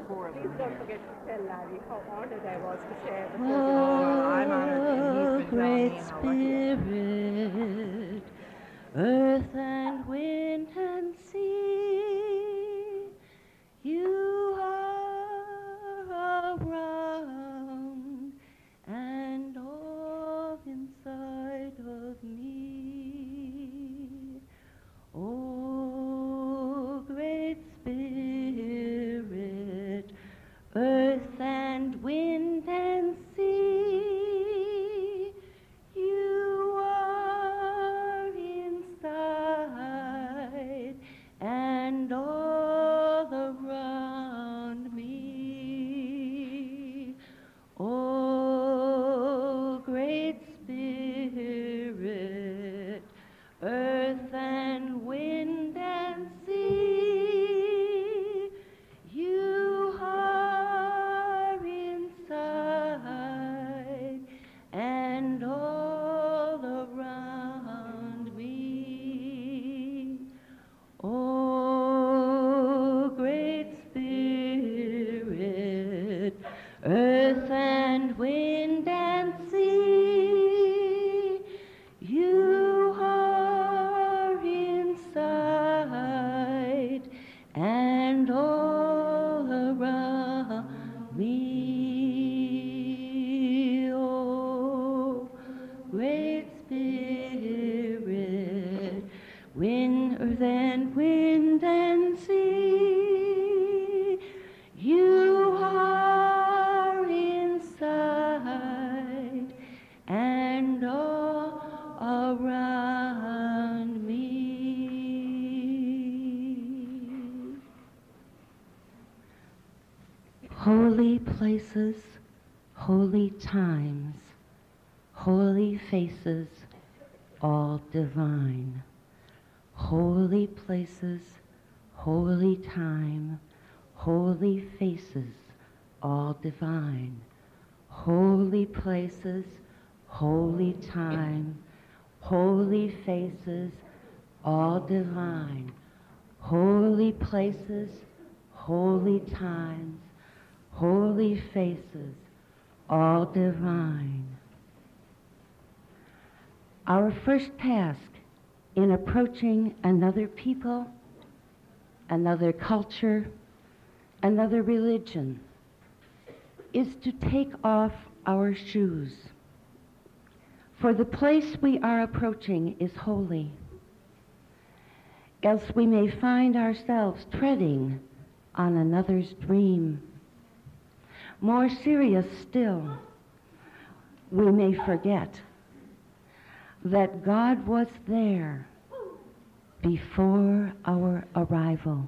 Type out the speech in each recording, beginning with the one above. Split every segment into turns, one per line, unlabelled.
Please don't forget to tell Larry how honored I was to share the podium.
I'm
honored, and he's been telling me
Great
how lucky I am.
Spirit, earth and wind and sea, you are around and all inside of me. Oh, Great Spirit, earth and wind and sea, you are inside and all around me. Oh, Great Spirit, earth and wind and sea, you are inside and all around me. Oh, Great Spirit, earth and wind and sea, you are inside and all around me. Oh, Great Spirit, earth and wind and sea, you are inside and all around me. Holy places, holy times, holy faces, all divine. Holy places, holy time, holy faces, all divine. Holy places, holy time, holy faces, all divine. Holy places, holy times, holy faces, all divine. Our first task in approaching another people, another culture, another religion, is to take off our shoes. For the place we are approaching is holy, else we may find ourselves treading on another's dream. More serious still, we may forget that God was there before our arrival.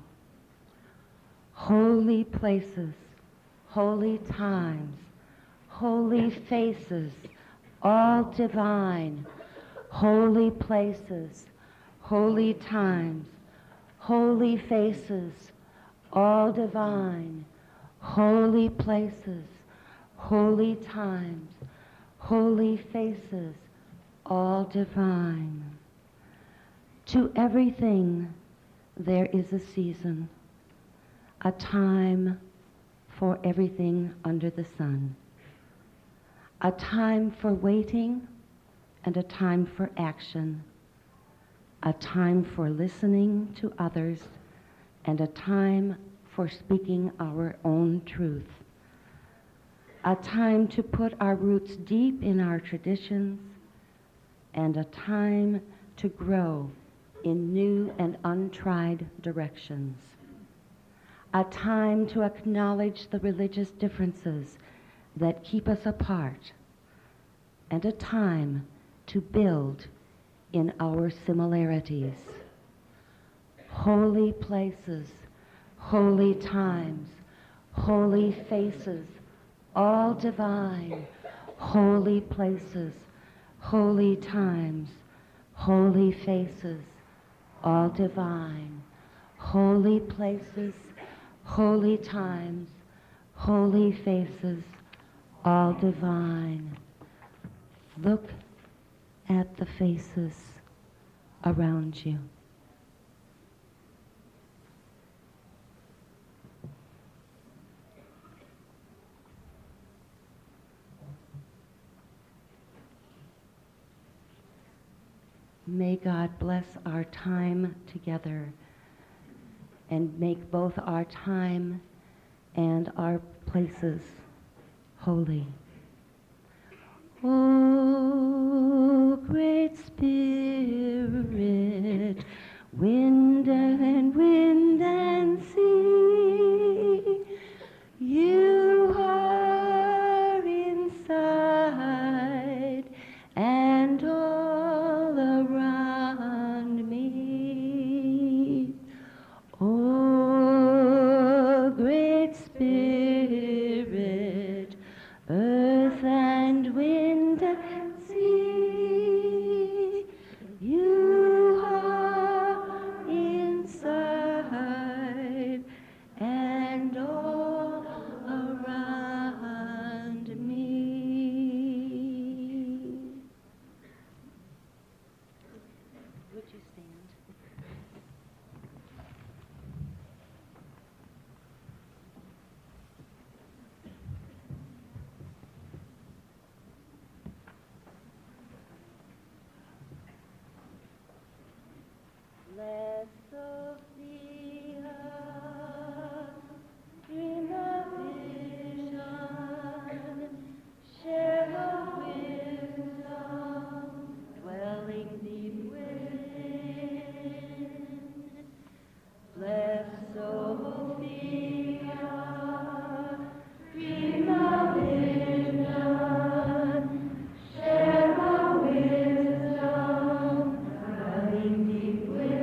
Holy places, holy times, holy faces, all divine. Holy places, holy times, holy faces, all divine. Holy places, holy times, holy faces, all divine. To everything there is a season, a time for everything under the sun, a time for waiting and a time for action, a time for listening to others and a time for speaking our own truth, a time to put our roots deep in our traditions, and a time to grow in new and untried directions, a time to acknowledge the religious differences that keep us apart, and a time to build in our similarities. Holy places, holy times, holy faces, all divine. Holy places, holy times, holy faces, all divine. Holy places, holy times, holy faces, all divine. Look at the faces around you. May God bless our time together and make both our time and our places holy. Oh, great Spirit, wind and sea, you are inside and all around me. Oh, great Spirit, earth and wind and sea, you are inside and all around me. Would you stand? Let Sophia dream a vision, share her wisdom, dwelling deep within. Bless Sophia, dream a vision, share her wisdom, dwelling deep within.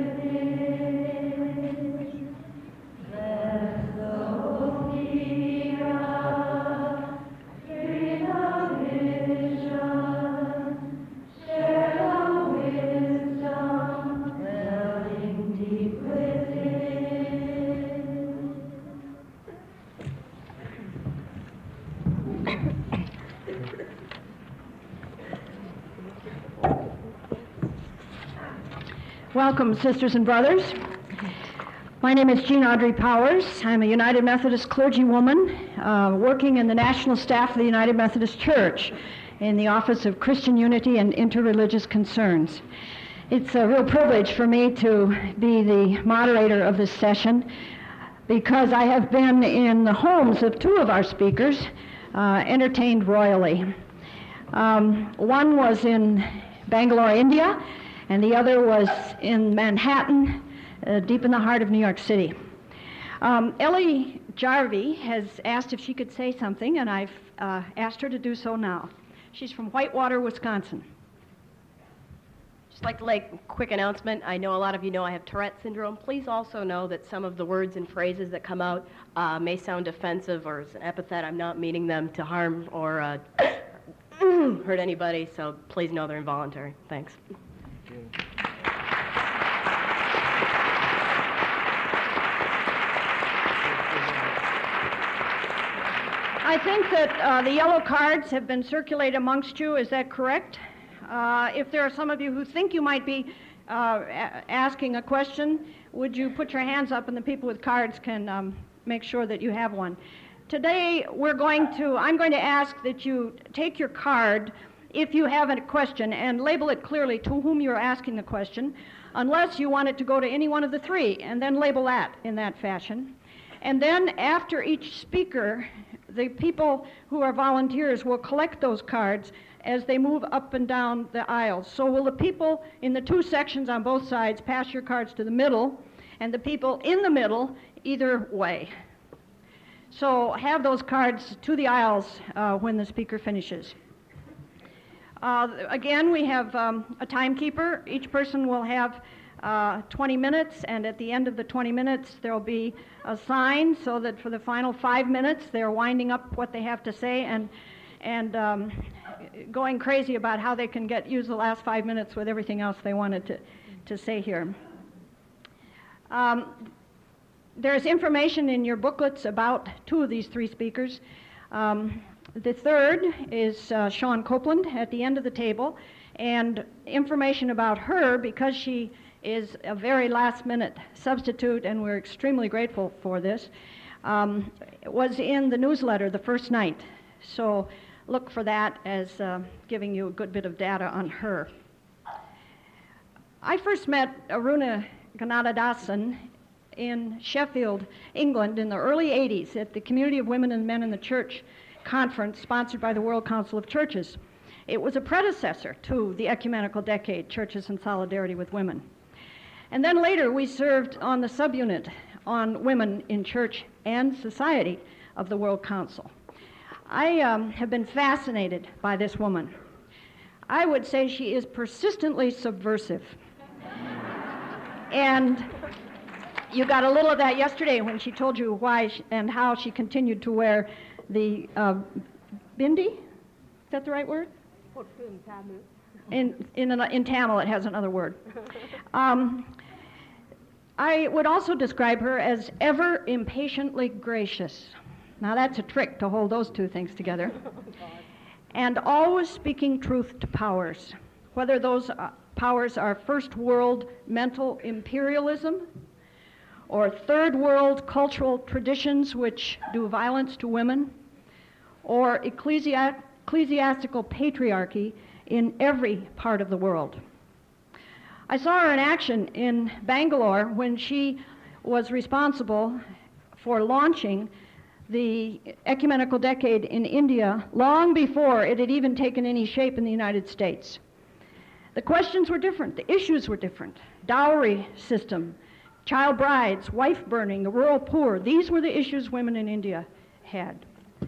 Welcome, sisters and brothers. My name is Jean Audrey Powers. I'm a United Methodist clergywoman working in the national staff of the United Methodist Church in the Office of Christian Unity and Interreligious Concerns. It's a real privilege for me to be the moderator of this session because I have been in the homes of two of our speakers, entertained royally. One was in Bangalore, India, and the other was in Manhattan, deep in the heart of New York City. Ellie Jarvie has asked if she could say something, and I've asked her to do so now. She's from Whitewater, Wisconsin.
Just like to make a quick announcement. I know a lot of you know I have Tourette syndrome. Please also know that some of the words and phrases that come out may sound offensive or as an epithet. I'm not meaning them to harm or hurt anybody, so please know they're involuntary. Thanks.
I think that the yellow cards have been circulated amongst you. Is that correct? If there are some of you who think you might be asking a question, would you put your hands up and the people with cards can make sure that you have one. Today I'm going to ask that you take your card if you have a question and label it clearly to whom you're asking the question, unless you want it to go to any one of the three, and then label that in that fashion. And then after each speaker, the people who are volunteers will collect those cards as they move up and down the aisles. So will the people in the two sections on both sides pass your cards to the middle, and the people in the middle either way. So have those cards to the aisles when the speaker finishes. Again, we have a timekeeper. Each person will have 20 minutes, and at the end of the 20 minutes, there will be a sign so that for the final 5 minutes, they're winding up what they have to say and going crazy about how they can use the last 5 minutes with everything else they wanted to say here. There's information in your booklets about two of these three speakers. The third is Sean Copeland at the end of the table, and information about her, because she is a very last-minute substitute, and we're extremely grateful for this, was in the newsletter the first night. So look for that as giving you a good bit of data on her. I first met Aruna Ganadadasan in Sheffield, England in the early 80s at the Community of Women and Men in the Church conference sponsored by the World Council of Churches. It was a predecessor to the Ecumenical Decade, Churches in Solidarity with Women. And then later we served on the subunit on women in church and society of the World Council. I have been fascinated by this woman. I would say she is persistently subversive. And you got a little of that yesterday when she told you why and how she continued to wear the bindi. Is that the right word? In Tamil, it has another word. I would also describe her as ever impatiently gracious. Now that's a trick to hold those two things together. And always speaking truth to powers, whether those powers are first world mental imperialism or third world cultural traditions which do violence to women, or ecclesiastical patriarchy in every part of the world. I saw her in action in Bangalore when she was responsible for launching the Ecumenical Decade in India long before it had even taken any shape in the United States. The questions were different, the issues were different. Dowry system, child brides, wife burning, the rural poor, these were the issues women in India had.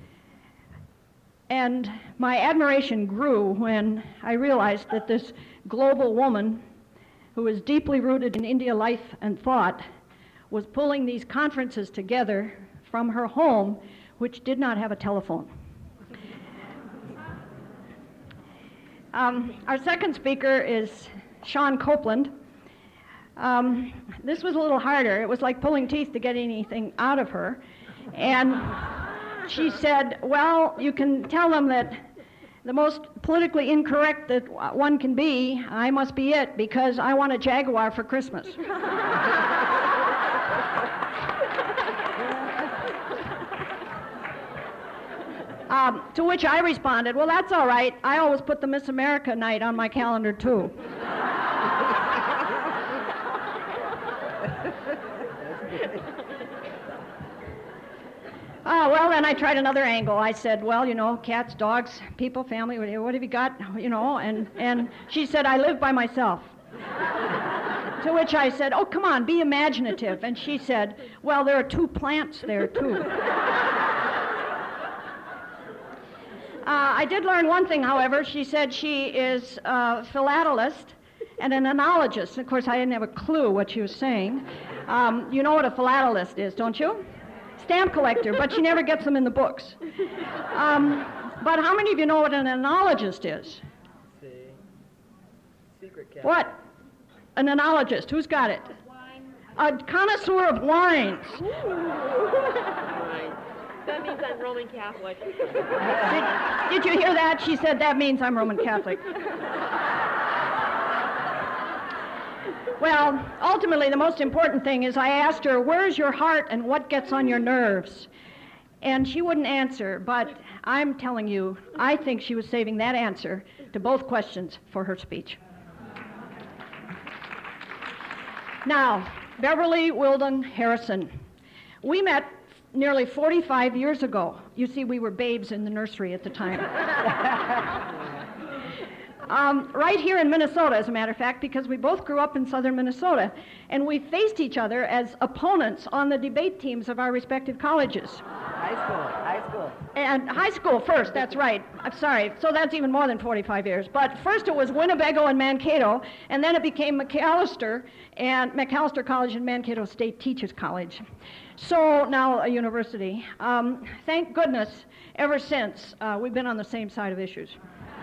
And my admiration grew when I realized that this global woman who is deeply rooted in India life and thought was pulling these conferences together from her home, which did not have a telephone. Our second speaker is Sean Copeland. This was a little harder. It was like pulling teeth to get anything out of her. And she said, well, you can tell them that the most politically incorrect that one can be, I must be it, because I want a Jaguar for Christmas. To which I responded, well, that's all right. I always put the Miss America night on my calendar, too. Well, then I tried another angle. I said, well, you know, cats, dogs, people, family, what have you got, you know? And she said, I live by myself. To which I said, oh, come on, be imaginative. And she said, well, there are 2 plants there, too. I did learn one thing, however. She said she is a philatelist and an enologist. Of course, I didn't have a clue what she was saying. You know what a philatelist is, don't you? Stamp collector, but she never gets them in the books. But how many of you know what an enologist is?
Secret cat.
What? An enologist. Who's got it? A connoisseur of wines.
That means I'm Roman Catholic.
Did you hear that? She said that means I'm Roman Catholic. Well, ultimately, the most important thing is I asked her, where's your heart and what gets on your nerves? And she wouldn't answer, but I'm telling you, I think she was saving that answer to both questions for her speech. Now, Beverly Wilden Harrison. We met nearly 45 years ago. You see, we were babes in the nursery at the time. Right here in Minnesota, as a matter of fact, because we both grew up in southern Minnesota, and we faced each other as opponents on the debate teams of our respective colleges.
High school.
And high school first, that's right. I'm sorry. So that's even more than 45 years. But first it was Winnebago and Mankato, and then it became Macalester College and Mankato State Teachers College. So now a university. Thank goodness, ever since, we've been on the same side of issues.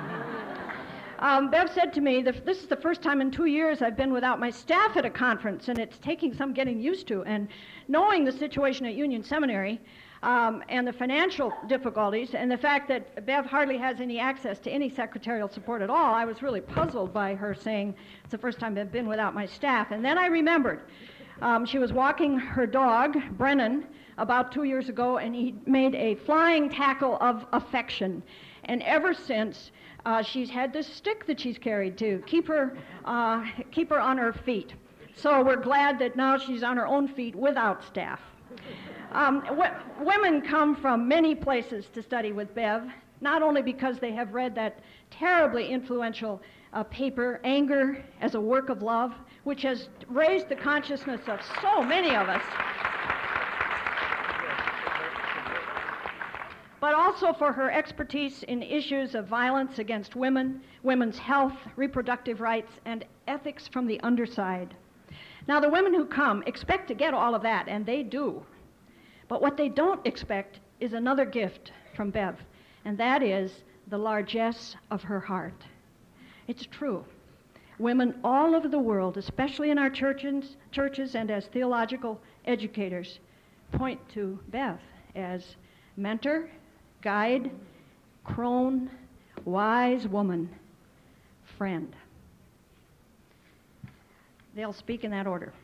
Bev said to me, this is the first time in 2 years I've been without my staff at a conference, and it's taking some getting used to. And knowing the situation at Union Seminary and the financial difficulties and the fact that Bev hardly has any access to any secretarial support at all, I was really puzzled by her saying, it's the first time I've been without my staff. And then I remembered she was walking her dog, Brennan, about 2 years ago, and he made a flying tackle of affection. And ever since, She's had this stick that she's carried to keep her on her feet. So we're glad that now she's on her own feet without staff. Women come from many places to study with Bev, not only because they have read that terribly influential paper, Anger as a Work of Love, which has raised the consciousness of so many of us, but also for her expertise in issues of violence against women, women's health, reproductive rights, and ethics from the underside. Now, the women who come expect to get all of that, and they do. But what they don't expect is another gift from Bev, and that is the largesse of her heart. It's true. Women all over the world, especially in our churches and as theological educators, point to Bev as mentor, guide, crone, wise woman, friend. They'll speak in that order.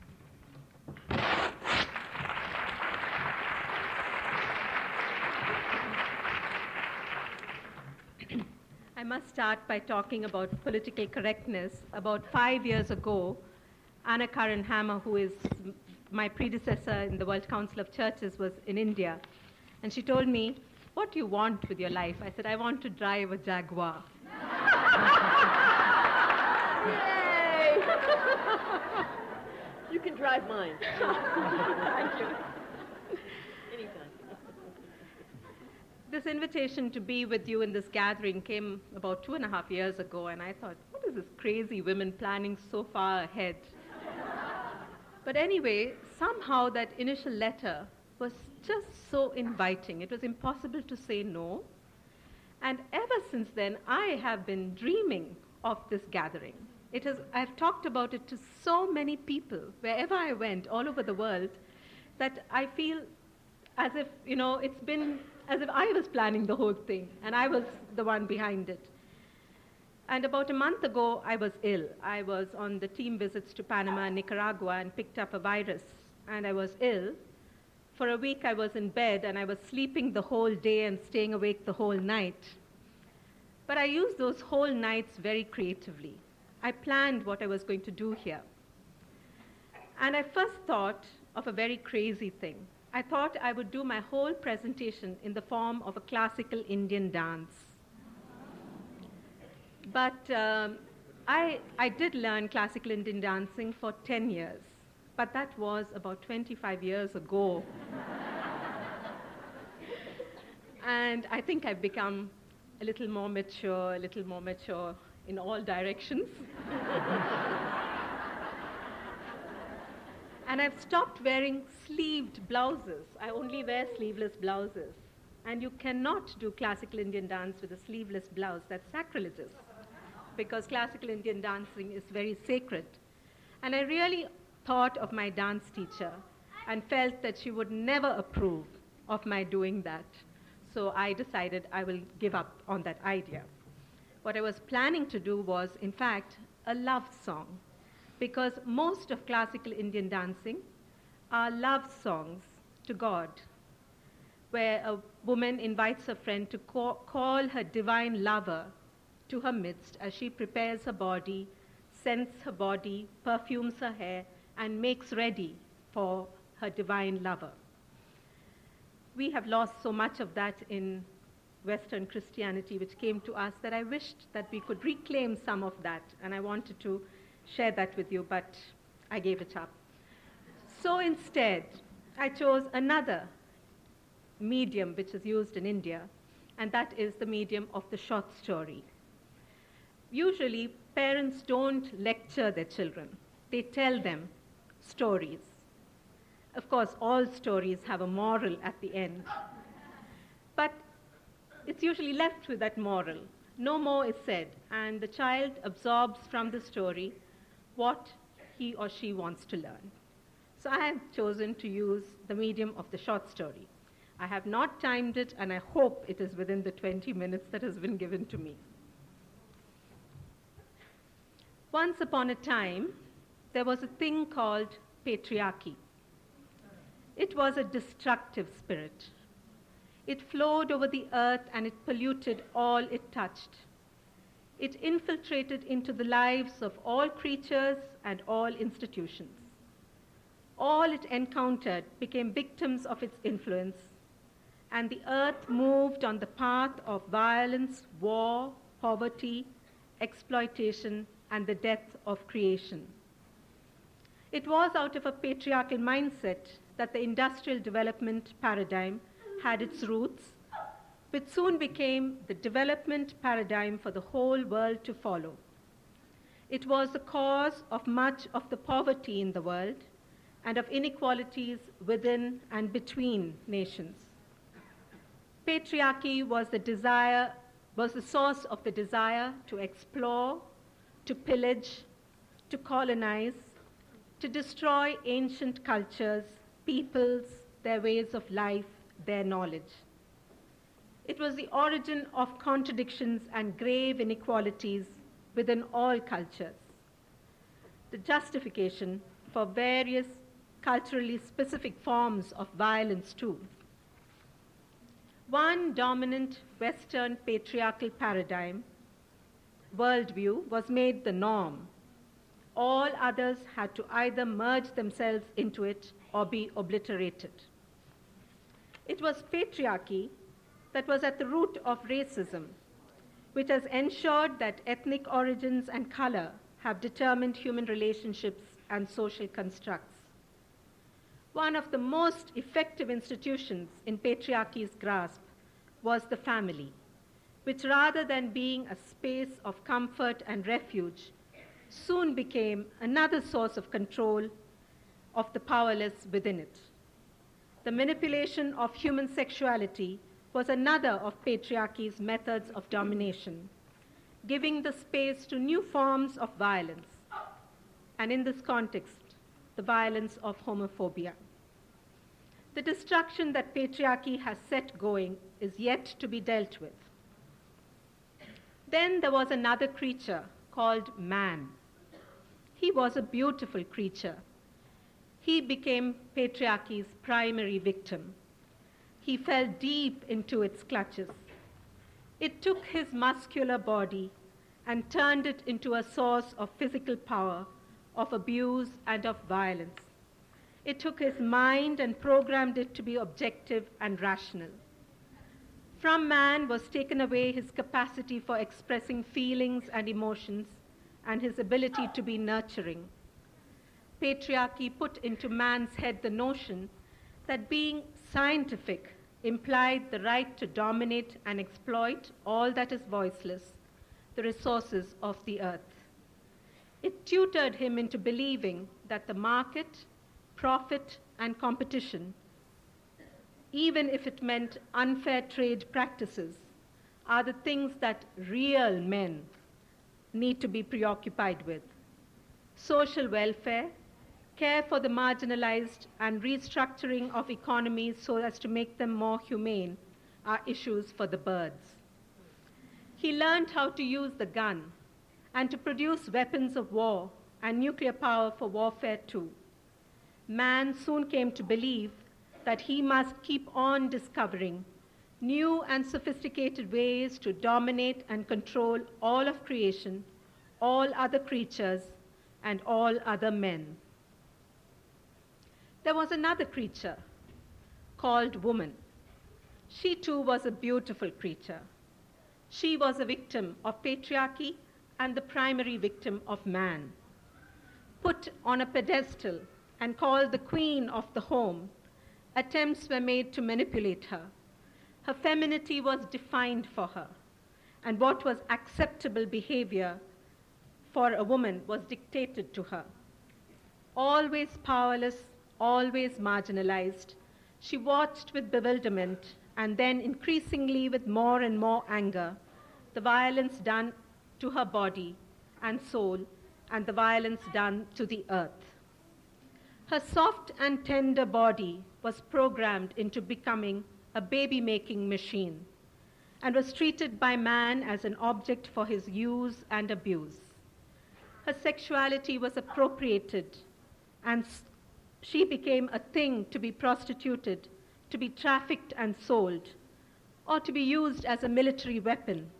I must start by talking about political correctness. About 5 years ago, Anna Karen Hammer, who is my predecessor in the World Council of Churches, was in India. And she told me, "What do you want with your life?" I said, "I want to drive a Jaguar."
Yay! You can drive mine.
Thank you.
Anytime.
This invitation to be with you in this gathering came about 2.5 years ago, and I thought, what is this crazy women planning so far ahead? But anyway, somehow that initial letter was just so inviting. It was impossible to say no. And ever since then, I have been dreaming of this gathering. I've talked about it to so many people, wherever I went, all over the world, that I feel as if, it's been as if I was planning the whole thing, and I was the one behind it. And about a month ago, I was ill. I was on the team visits to Panama and Nicaragua and picked up a virus, and I was ill. For a week, I was in bed, and I was sleeping the whole day and staying awake the whole night. But I used those whole nights very creatively. I planned what I was going to do here. And I first thought of a very crazy thing. I thought I would do my whole presentation in the form of a classical Indian dance. But I did learn classical Indian dancing for 10 years, but that was about 25 years ago. And I think I've become a little more mature in all directions. And I've stopped wearing sleeved blouses. I only wear sleeveless blouses. And you cannot do classical Indian dance with a sleeveless blouse. That's sacrilegious, because classical Indian dancing is very sacred. And I really thought of my dance teacher and felt that she would never approve of my doing that. So I decided I will give up on that idea. What I was planning to do was, in fact, a love song, because most of classical Indian dancing are love songs to God, where a woman invites her friend to call her divine lover to her midst as she prepares her body, scents her body, perfumes her hair, and makes ready for her divine lover. We have lost so much of that in Western Christianity, which came to us, that I wished that we could reclaim some of that, and I wanted to share that with you, but I gave it up. So instead, I chose another medium which is used in India, and that is the medium of the short story. Usually, parents don't lecture their children. They tell them stories. Of course, all stories have a moral at the end. But it's usually left with that moral. No more is said, and the child absorbs from the story what he or she wants to learn. So I have chosen to use the medium of the short story. I have not timed it, and I hope it is within the 20 minutes that has been given to me. Once upon a time, there was a thing called patriarchy. It was a destructive spirit. It flowed over the earth and it polluted all it touched. it infiltrated into the lives of all creatures and all institutions. All it encountered became victims of its influence, and the earth moved on the path of violence, war, poverty, exploitation, and the death of creation. It was out of a patriarchal mindset that the industrial development paradigm had its roots, which soon became the development paradigm for the whole world to follow. It was the cause of much of the poverty in the world and of inequalities within and between nations. Patriarchy was the source of the desire to explore, to pillage, to colonize, to destroy ancient cultures, peoples, their ways of life, their knowledge. It was the origin of contradictions and grave inequalities within all cultures, the justification for various culturally specific forms of violence too. One dominant Western patriarchal paradigm, worldview, was made the norm. All others had to either merge themselves into it or be obliterated. It was patriarchy that was at the root of racism, which has ensured that ethnic origins and color have determined human relationships and social constructs. One of the most effective institutions in patriarchy's grasp was the family, which rather than being a space of comfort and refuge, soon became another source of control of the powerless within it. The manipulation of human sexuality was another of patriarchy's methods of domination, giving the space to new forms of violence, and in this context, the violence of homophobia. The destruction that patriarchy has set going is yet to be dealt with. Then there was another creature called man. He was a beautiful creature. He became patriarchy's primary victim. He fell deep into its clutches. It took his muscular body and turned it into a source of physical power, of abuse, and of violence. It took his mind and programmed it to be objective and rational. From man was taken away his capacity for expressing feelings and emotions and his ability to be nurturing. Patriarchy put into man's head the notion that being scientific implied the right to dominate and exploit all that is voiceless, the resources of the earth. It tutored him into believing that the market, profit, and competition, even if it meant unfair trade practices, are the things that real men need to be preoccupied with. Social welfare, care for the marginalized, and restructuring of economies so as to make them more humane are issues for the birds. He learned how to use the gun and to produce weapons of war and nuclear power for warfare too. Man soon came to believe that he must keep on discovering new and sophisticated ways to dominate and control all of creation, all other creatures, and all other men. There was another creature called woman. She too was a beautiful creature. She was a victim of patriarchy and the primary victim of man. Put on a pedestal and called the queen of the home, attempts were made to manipulate her. Her femininity was defined for her, and what was acceptable behavior for a woman was dictated to her. Always powerless, always marginalized, she watched with bewilderment and then increasingly with more and more anger the violence done to her body and soul and the violence done to the earth. Her soft and tender body was programmed into becoming a baby-making machine and was treated by man as an object for his use and abuse. Her sexuality was appropriated and she became a thing to be prostituted, to be trafficked and sold, or to be used as a military weapon,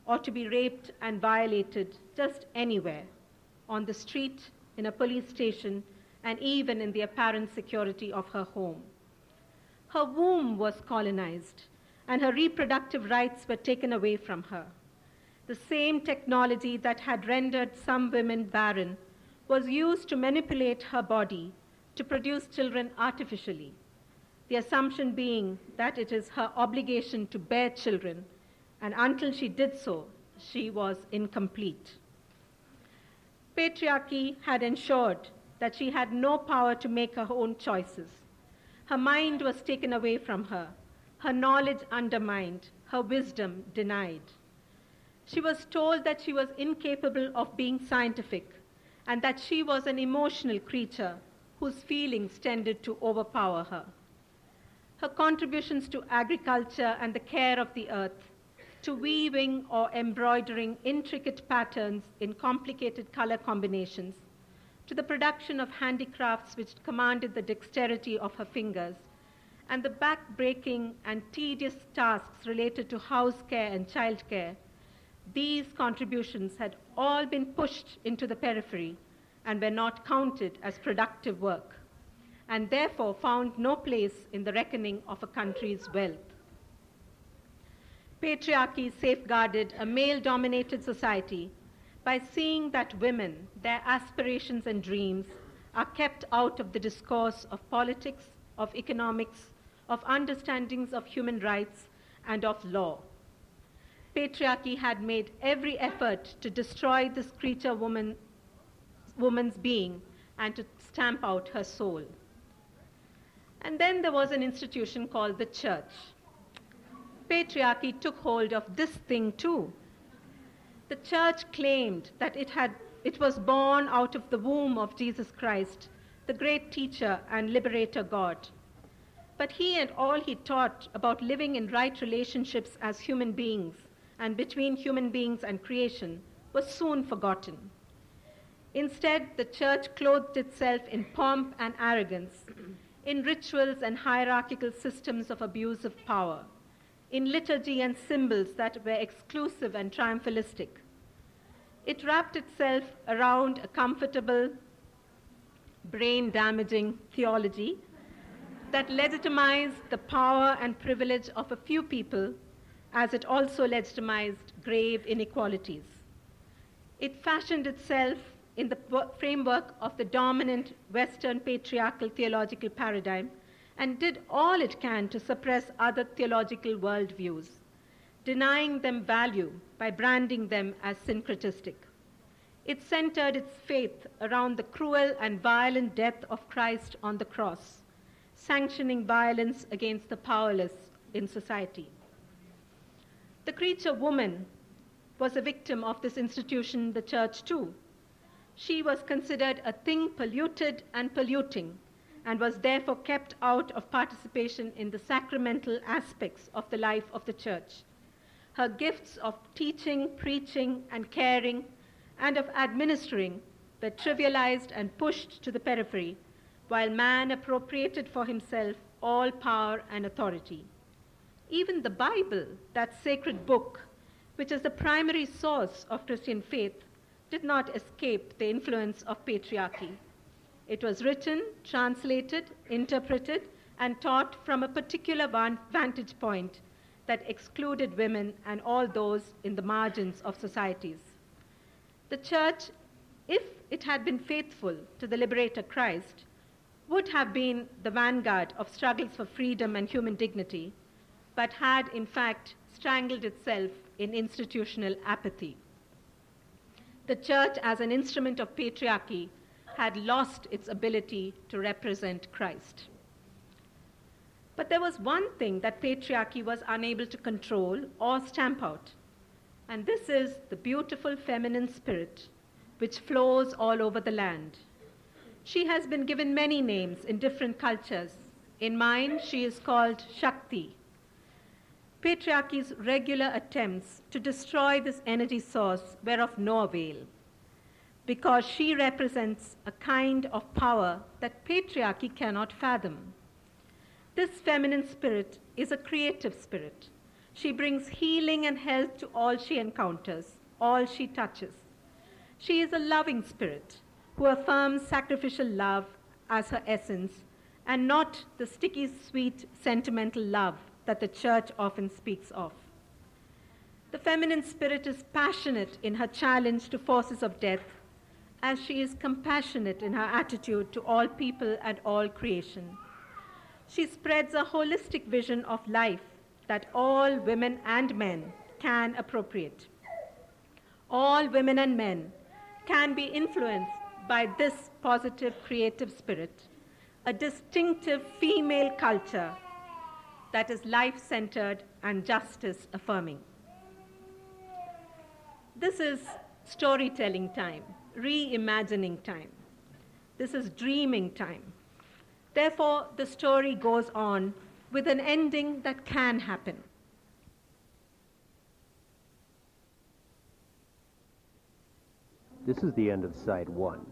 or to be raped and violated just anywhere, on the street, in a police station, and even in the apparent security of her home. Her womb was colonized, and her reproductive rights were taken away from her. The same technology that had rendered some women barren was used to manipulate her body to produce children artificially, the assumption being that it is her obligation to bear children, and until she did so, she was incomplete. Patriarchy had ensured that she had no power to make her own choices. Her mind was taken away from her, her knowledge undermined, her wisdom denied. She was told that she was incapable of being scientific and that she was an emotional creature whose feelings tended to overpower her. Her contributions to agriculture and the care of the earth, to weaving or embroidering intricate patterns in complicated color combinations, to the production of handicrafts which commanded the dexterity of her fingers, and the back-breaking and tedious tasks related to house care and child care, these contributions had all been pushed into the periphery and were not counted as productive work, and therefore found no place in the reckoning of a country's wealth. Patriarchy safeguarded a male-dominated society by seeing that women, their aspirations and dreams, are kept out of the discourse of politics, of economics, of understandings of human rights, and of law. Patriarchy had made every effort to destroy this creature woman's being and to stamp out her soul. And then there was an institution called the church. Patriarchy took hold of this thing too. The church claimed that it was born out of the womb of Jesus Christ, the great teacher and liberator God. But he and all he taught about living in right relationships as human beings and between human beings and creation was soon forgotten. Instead, the church clothed itself in pomp and arrogance, in rituals and hierarchical systems of abuse of power, in liturgy and symbols that were exclusive and triumphalistic. It wrapped itself around a comfortable, brain-damaging theology that legitimized the power and privilege of a few people, as it also legitimized grave inequalities. It fashioned itself in the framework of the dominant Western patriarchal theological paradigm and did all it can to suppress other theological worldviews, denying them value by branding them as syncretistic. It centered its faith around the cruel and violent death of Christ on the cross, sanctioning violence against the powerless in society. The creature woman was a victim of this institution, the church too. She was considered a thing polluted and polluting, and was therefore kept out of participation in the sacramental aspects of the life of the church. Her gifts of teaching, preaching, and caring, and of administering were trivialized and pushed to the periphery, while man appropriated for himself all power and authority. Even the Bible, that sacred book, which is the primary source of Christian faith, did not escape the influence of patriarchy. It was written, translated, interpreted, and taught from a particular vantage point that excluded women and all those in the margins of societies. The church, if it had been faithful to the liberator Christ, would have been the vanguard of struggles for freedom and human dignity, but had in fact strangled itself in institutional apathy. The church, as an instrument of patriarchy, had lost its ability to represent Christ. But there was one thing that patriarchy was unable to control or stamp out, and this is the beautiful feminine spirit which flows all over the land. She has been given many names in different cultures. In mine, she is called Shakti. Patriarchy's regular attempts to destroy this energy source were of no avail, because she represents a kind of power that patriarchy cannot fathom. This feminine spirit is a creative spirit. She brings healing and health to all she encounters, all she touches. She is a loving spirit who affirms sacrificial love as her essence and not the sticky, sweet, sentimental love that the church often speaks of. The feminine spirit is passionate in her challenge to forces of death, as she is compassionate in her attitude to all people and all creation. She spreads a holistic vision of life that all women and men can appropriate. All women and men can be influenced by this positive creative spirit, a distinctive female culture that is life-centered and justice-affirming. This is storytelling time, reimagining time. This is dreaming time. Therefore, the story goes on with an ending that can happen.
This is the end of side 1.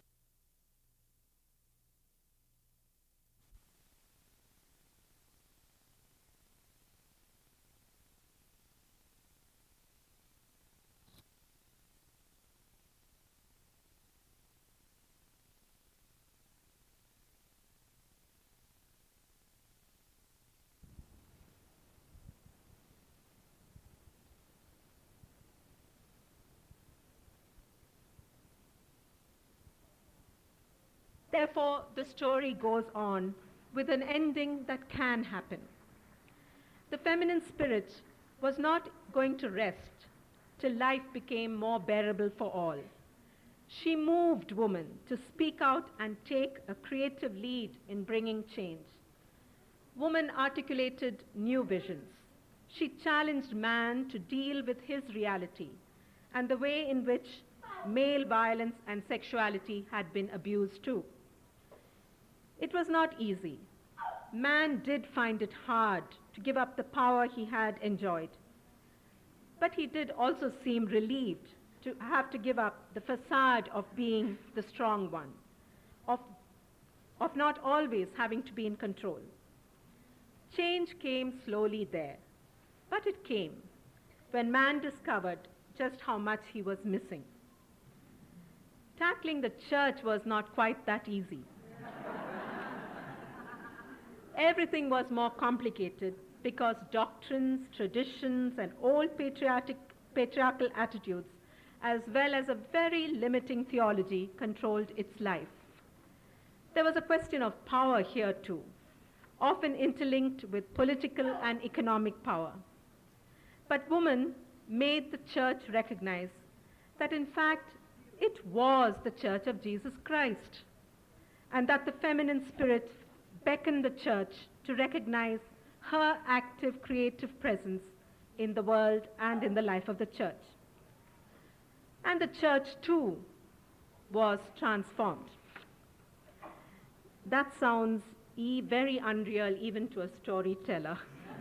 Therefore, the story goes on with an ending that can happen. The feminine spirit was not going to rest till life became more bearable for all. She moved women to speak out and take a creative lead in bringing change. Woman articulated new visions. She challenged man to deal with his reality and the way in which male violence and sexuality had been abused too. It was not easy. Man did find it hard to give up the power he had enjoyed. But he did also seem relieved to have to give up the facade of being the strong one, of not always having to be in control. Change came slowly there, but it came when man discovered just how much he was missing. Tackling the church was not quite that easy. Everything was more complicated because doctrines, traditions, and old patriarchal attitudes, as well as a very limiting theology, controlled its life. There was a question of power here too, often interlinked with political and economic power. But woman made the church recognize that in fact it was the church of Jesus Christ, and that the feminine spirit beckoned the church to recognize her active creative presence in the world and in the life of the church. And the church too was transformed. That sounds very unreal even to a storyteller.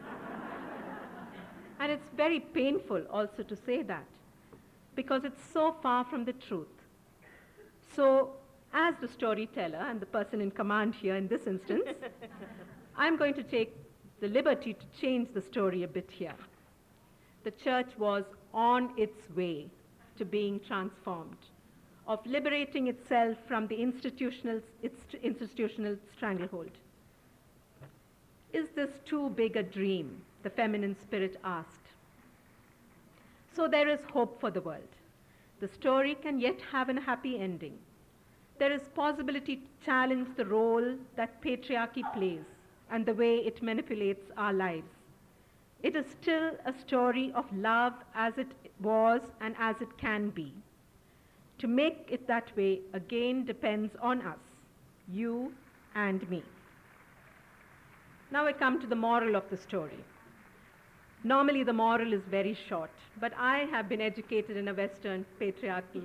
And it's very painful also to say that, because it's so far from the truth. So, as the storyteller and the person in command here in this instance, I'm going to take the liberty to change the story a bit here. The church was on its way to being transformed, of liberating itself from the institutional stranglehold. Is this too big a dream? The feminine spirit asked. So there is hope for the world. The story can yet have a happy ending. There is possibility to challenge the role that patriarchy plays and the way it manipulates our lives. It is still a story of love as it was and as it can be. To make it that way again depends on us, you and me. Now I come to the moral of the story. Normally the moral is very short, but I have been educated in a Western patriarchal.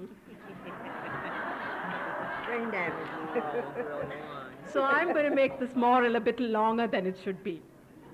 Brain damage.
So I'm going to make this moral a bit longer than it should be.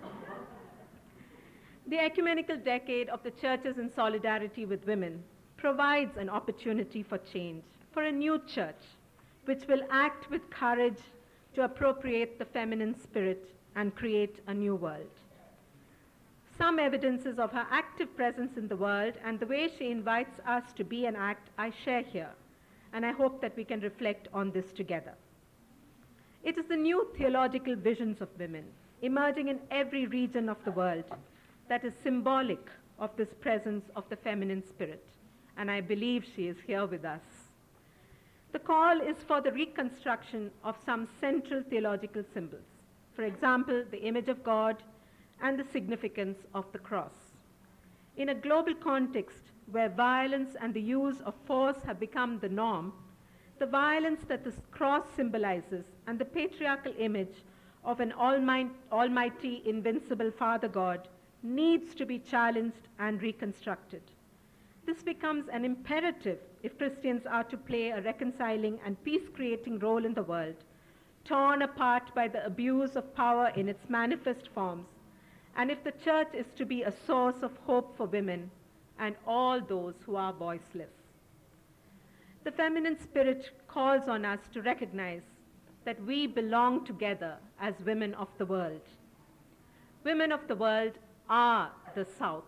The ecumenical decade of the churches in solidarity with women provides an opportunity for change, for a new church, which will act with courage to appropriate the feminine spirit and create a new world. some evidences of her active presence in the world and the way she invites us to be and act, I share here, and I hope that we can reflect on this together. It is the new theological visions of women emerging in every region of the world that is symbolic of this presence of the feminine spirit, and I believe she is here with us. The call is for the reconstruction of some central theological symbols. For example, the image of God and the significance of the cross. In a global context where violence and the use of force have become the norm, the violence that the cross symbolizes and the patriarchal image of an almighty, invincible Father God needs to be challenged and reconstructed. This becomes an imperative if Christians are to play a reconciling and peace-creating role in the world, torn apart by the abuse of power in its manifest forms, and if the church is to be a source of hope for women and all those who are voiceless. The feminine spirit calls on us to recognize that we belong together as women of the world. Women of the world are the South.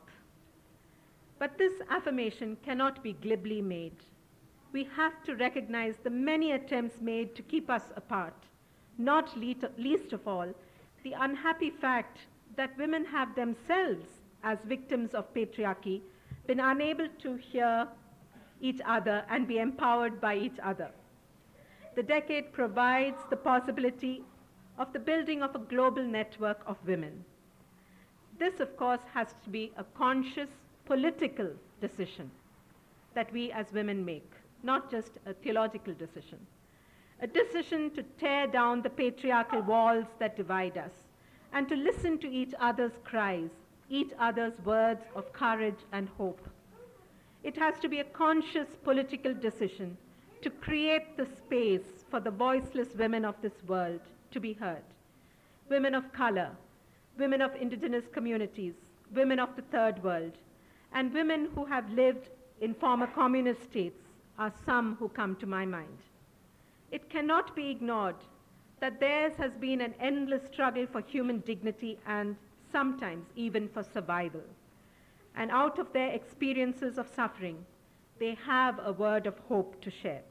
But this affirmation cannot be glibly made. We have to recognize the many attempts made to keep us apart, not least of all, the unhappy fact that women have themselves, as victims of patriarchy, been unable to hear each other and be empowered by each other. The decade provides the possibility of the building of a global network of women. This, of course, has to be a conscious political decision that we as women make, not just a theological decision. A decision to tear down the patriarchal walls that divide us and to listen to each other's cries, each other's words of courage and hope. It has to be a conscious political decision to create the space for the voiceless women of this world to be heard. Women of color, women of indigenous communities, women of the third world, and women who have lived in former communist states are some who come to my mind. It cannot be ignored that theirs has been an endless struggle for human dignity and sometimes even for survival. And out of their experiences of suffering, they have a word of hope to share.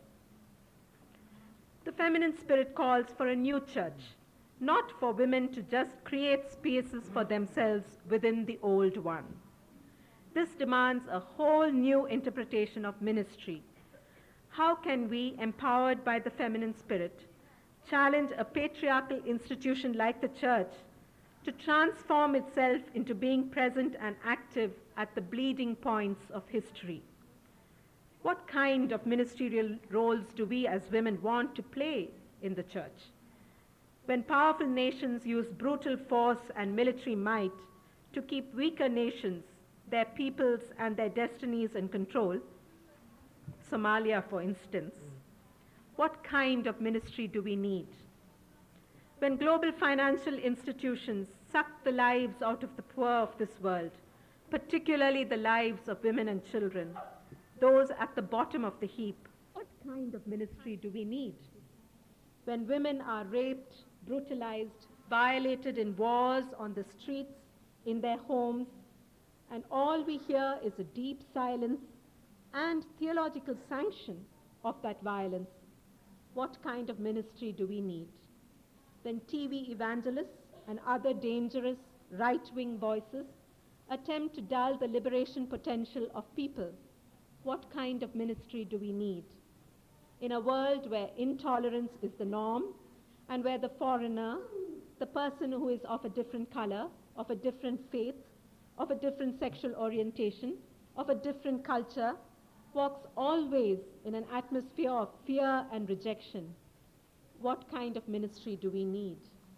The feminine spirit calls for a new church, not for women to just create spaces for themselves within the old one. This demands a whole new interpretation of ministry. How can we, empowered by the feminine spirit, challenge a patriarchal institution like the church to transform itself into being present and active at the bleeding points of history? What kind of ministerial roles do we as women want to play in the church? When powerful nations use brutal force and military might to keep weaker nations, their peoples and their destinies in control, Somalia, for instance, what kind of ministry do we need? When global financial institutions suck the lives out of the poor of this world, particularly the lives of women and children, those at the bottom of the heap, what kind of ministry do we need? When women are raped, brutalized, violated in wars, on the streets, in their homes, and all we hear is a deep silence and theological sanction of that violence, what kind of ministry do we need? When TV evangelists and other dangerous right-wing voices attempt to dull the liberation potential of people, what kind of ministry do we need? In a world where intolerance is the norm and where the foreigner, the person who is of a different color, of a different faith, of a different sexual orientation, of a different culture, walks always in an atmosphere of fear and rejection, what kind of ministry do we need?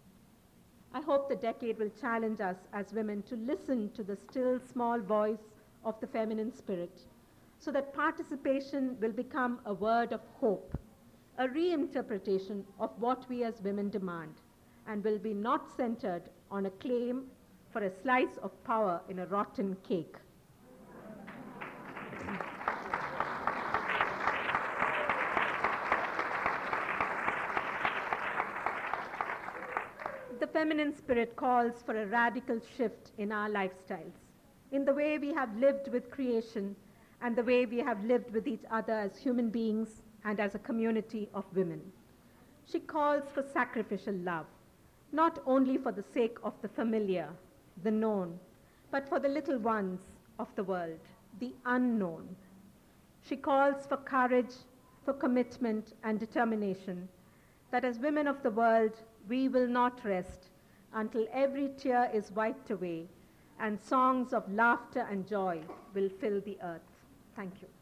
I hope the decade will challenge us as women to listen to the still small voice of the feminine spirit, so that participation will become a word of hope, a reinterpretation of what we as women demand, and will be not centered on a claim for a slice of power in a rotten cake. The feminine spirit calls for a radical shift in our lifestyles, in the way we have lived with creation and the way we have lived with each other as human beings and as a community of women. She calls for sacrificial love, not only for the sake of the familiar, the known, but for the little ones of the world, the unknown. She calls for courage, for commitment and determination, that as women of the world, we will not rest until every tear is wiped away and songs of laughter and joy will fill the earth. Thank you.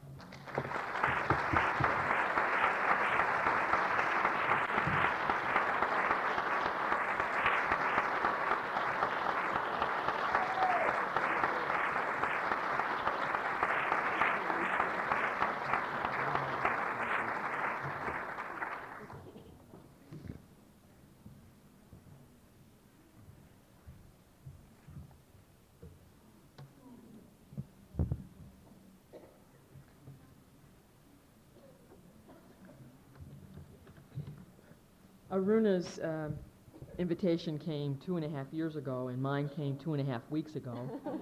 Aruna's invitation came 2.5 years ago, and mine came 2.5 weeks ago.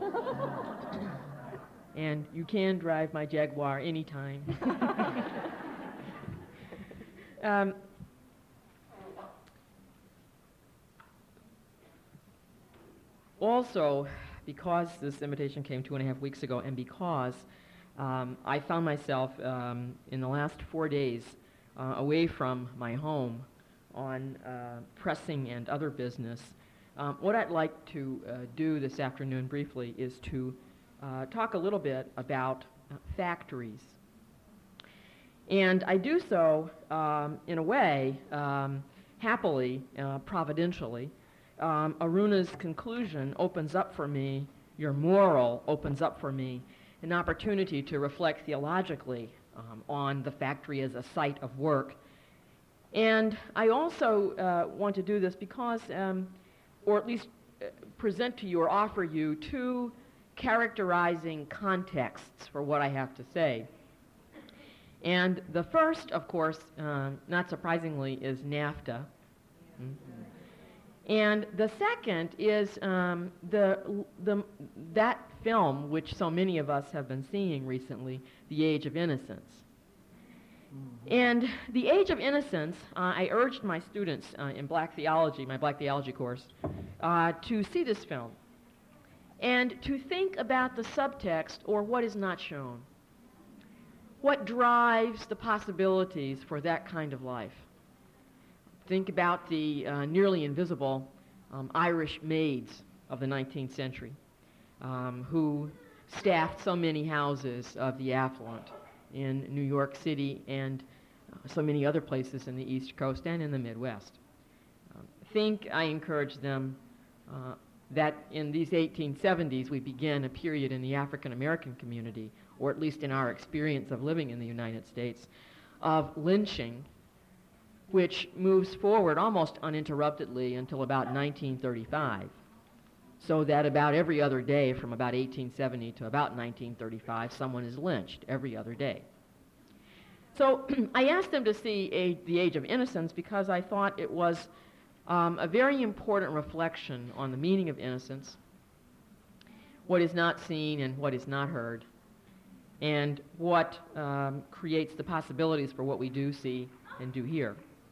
And you can drive my Jaguar anytime. Also, because this invitation came 2.5 weeks ago, and because I found myself in the last 4 days away from my home on pressing and other business, what I'd like to do this afternoon briefly is to talk a little bit about factories. And I do so in a way, happily, providentially. Aruna's conclusion opens up for me, your moral opens up for me, an opportunity to reflect theologically on the factory as a site of work. And I also want to do this because, or at least present to you or offer you two characterizing contexts for what I have to say. And the first, of course, not surprisingly, is NAFTA. Mm-hmm. And the second is that film which so many of us have been seeing recently, The Age of Innocence. And The Age of Innocence, I urged my students in Black Theology, my Black Theology course, to see this film and to think about the subtext or what is not shown. What drives the possibilities for that kind of life? Think about the nearly invisible Irish maids of the 19th century who staffed so many houses of the affluent in New York City and so many other places in the East Coast and in the Midwest. I encourage them that in these 1870s we begin a period in the African American community, or at least in our experience of living in the United States, of lynching, which moves forward almost uninterruptedly until about 1935. So that about every other day from about 1870 to about 1935, someone is lynched every other day. So I asked them to see The Age of Innocence because I thought it was a very important reflection on the meaning of innocence, what is not seen and what is not heard, and what creates the possibilities for what we do see and do hear.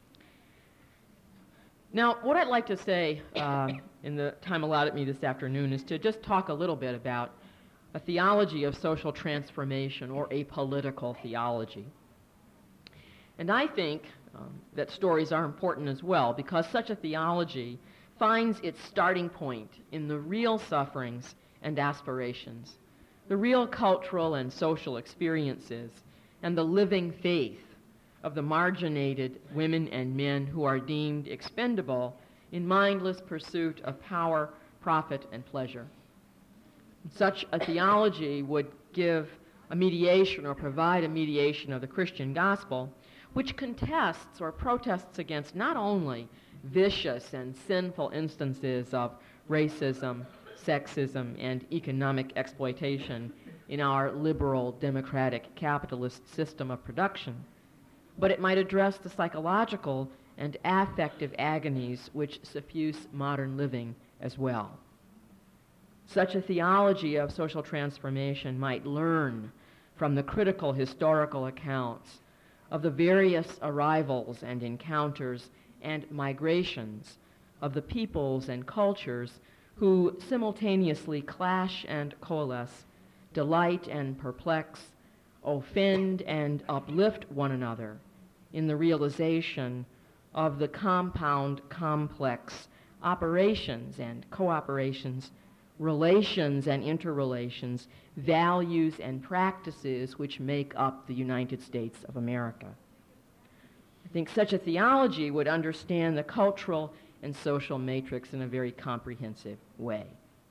Now, what I'd like to say in the time allotted me this afternoon is to just talk a little bit about a theology of social transformation, or a political theology. And I think that stories are important as well, because such a theology finds its starting point in the real sufferings and aspirations, the real cultural and social experiences, and the living faith of the marginated women and men who are deemed expendable in mindless pursuit of power, profit, and pleasure. Such a theology would give a mediation or provide a mediation of the Christian gospel, which contests or protests against not only vicious and sinful instances of racism, sexism, and economic exploitation in our liberal, democratic, capitalist system of production, but it might address the psychological and affective agonies which suffuse modern living as well. Such a theology of social transformation might learn from the critical historical accounts of the various arrivals and encounters and migrations of the peoples and cultures who simultaneously clash and coalesce, delight and perplex, offend and uplift one another in the realization of the compound, complex operations and cooperations, relations and interrelations, values and practices which make up the United States of America. I think such a theology would understand the cultural and social matrix in a very comprehensive way.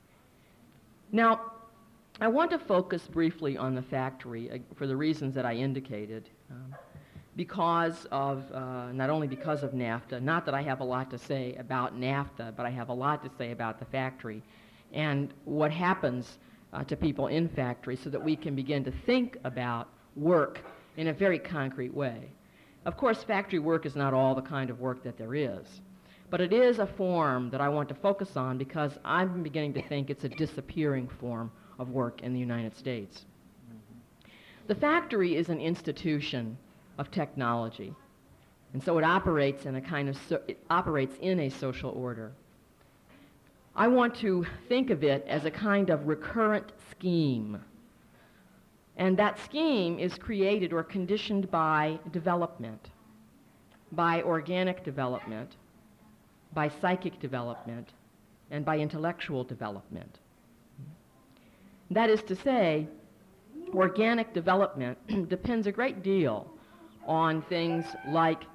Now, I want to focus briefly on the factory for the reasons that I indicated, because of, not only because of NAFTA, not that I have a lot to say about NAFTA, but I have a lot to say about the factory and what happens to people in factories so that we can begin to think about work in a very concrete way. Of course, factory work is not all the kind of work that there is, but it is a form that I want to focus on because I'm beginning to think it's a disappearing form of work in the United States. The factory is an institution of technology, and so it operates in a social order. I want to think of it as a kind of recurrent scheme, and that scheme is created or conditioned by development, by organic development, by psychic development, and by intellectual development. That is to say, organic development depends a great deal on things like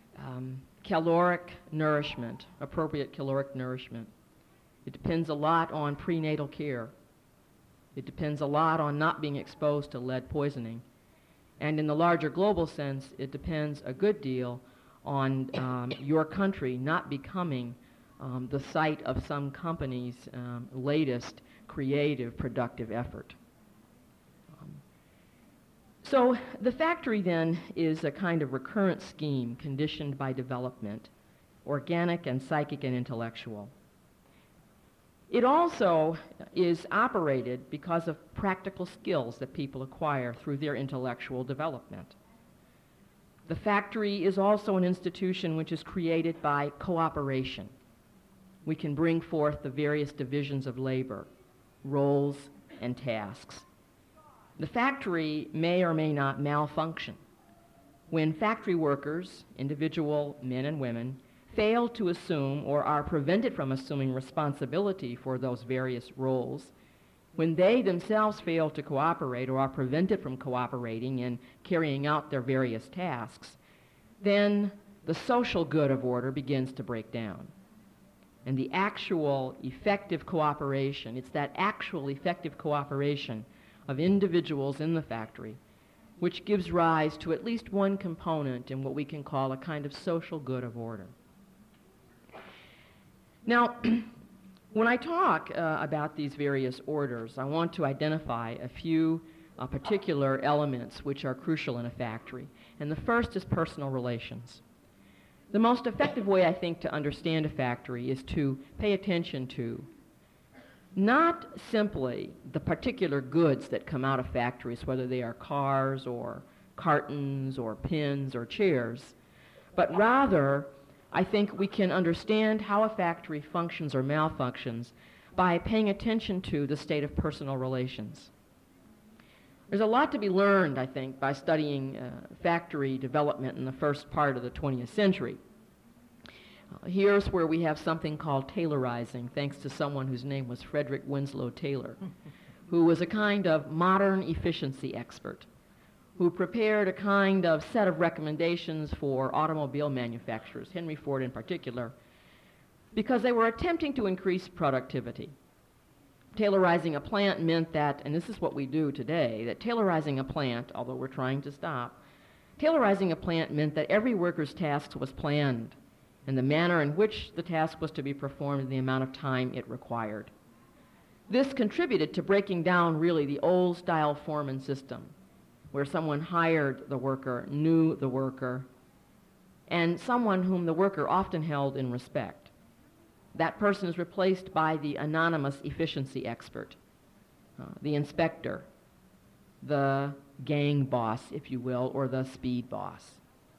caloric nourishment, appropriate caloric nourishment. It depends a lot on prenatal care. It depends a lot on not being exposed to lead poisoning. And in the larger global sense, it depends a good deal on your country not becoming the site of some company's latest creative, productive effort. So the factory then is a kind of recurrent scheme conditioned by development, organic and psychic and intellectual. It also is operated because of practical skills that people acquire through their intellectual development. The factory is also an institution which is created by cooperation. We can bring forth the various divisions of labor, roles, and tasks. The factory may or may not malfunction. When factory workers, individual men and women, fail to assume or are prevented from assuming responsibility for those various roles, when they themselves fail to cooperate or are prevented from cooperating in carrying out their various tasks, then the social good of order begins to break down. And the actual effective cooperation, it's that actual effective cooperation of individuals in the factory which gives rise to at least one component in what we can call a kind of social good of order. Now, when I talk about these various orders, I want to identify a few particular elements which are crucial in a factory. And the first is personal relations. The most effective way, I think, to understand a factory is to pay attention to not simply the particular goods that come out of factories, whether they are cars or cartons or pins or chairs, but rather I think we can understand how a factory functions or malfunctions by paying attention to the state of personal relations. There's a lot to be learned, I think, by studying factory development in the first part of the 20th century. Here's where we have something called Taylorizing, thanks to someone whose name was Frederick Winslow Taylor, who was a kind of modern efficiency expert, who prepared a kind of set of recommendations for automobile manufacturers, Henry Ford in particular, because they were attempting to increase productivity. Taylorizing a plant meant that, and this is what we do today, that taylorizing a plant, although we're trying to stop, taylorizing a plant meant that every worker's task was planned and the manner in which the task was to be performed and the amount of time it required. This contributed to breaking down really the old-style foreman system, where someone hired the worker, knew the worker, and someone whom the worker often held in respect. That person is replaced by the anonymous efficiency expert, the inspector, the gang boss, if you will, or the speed boss.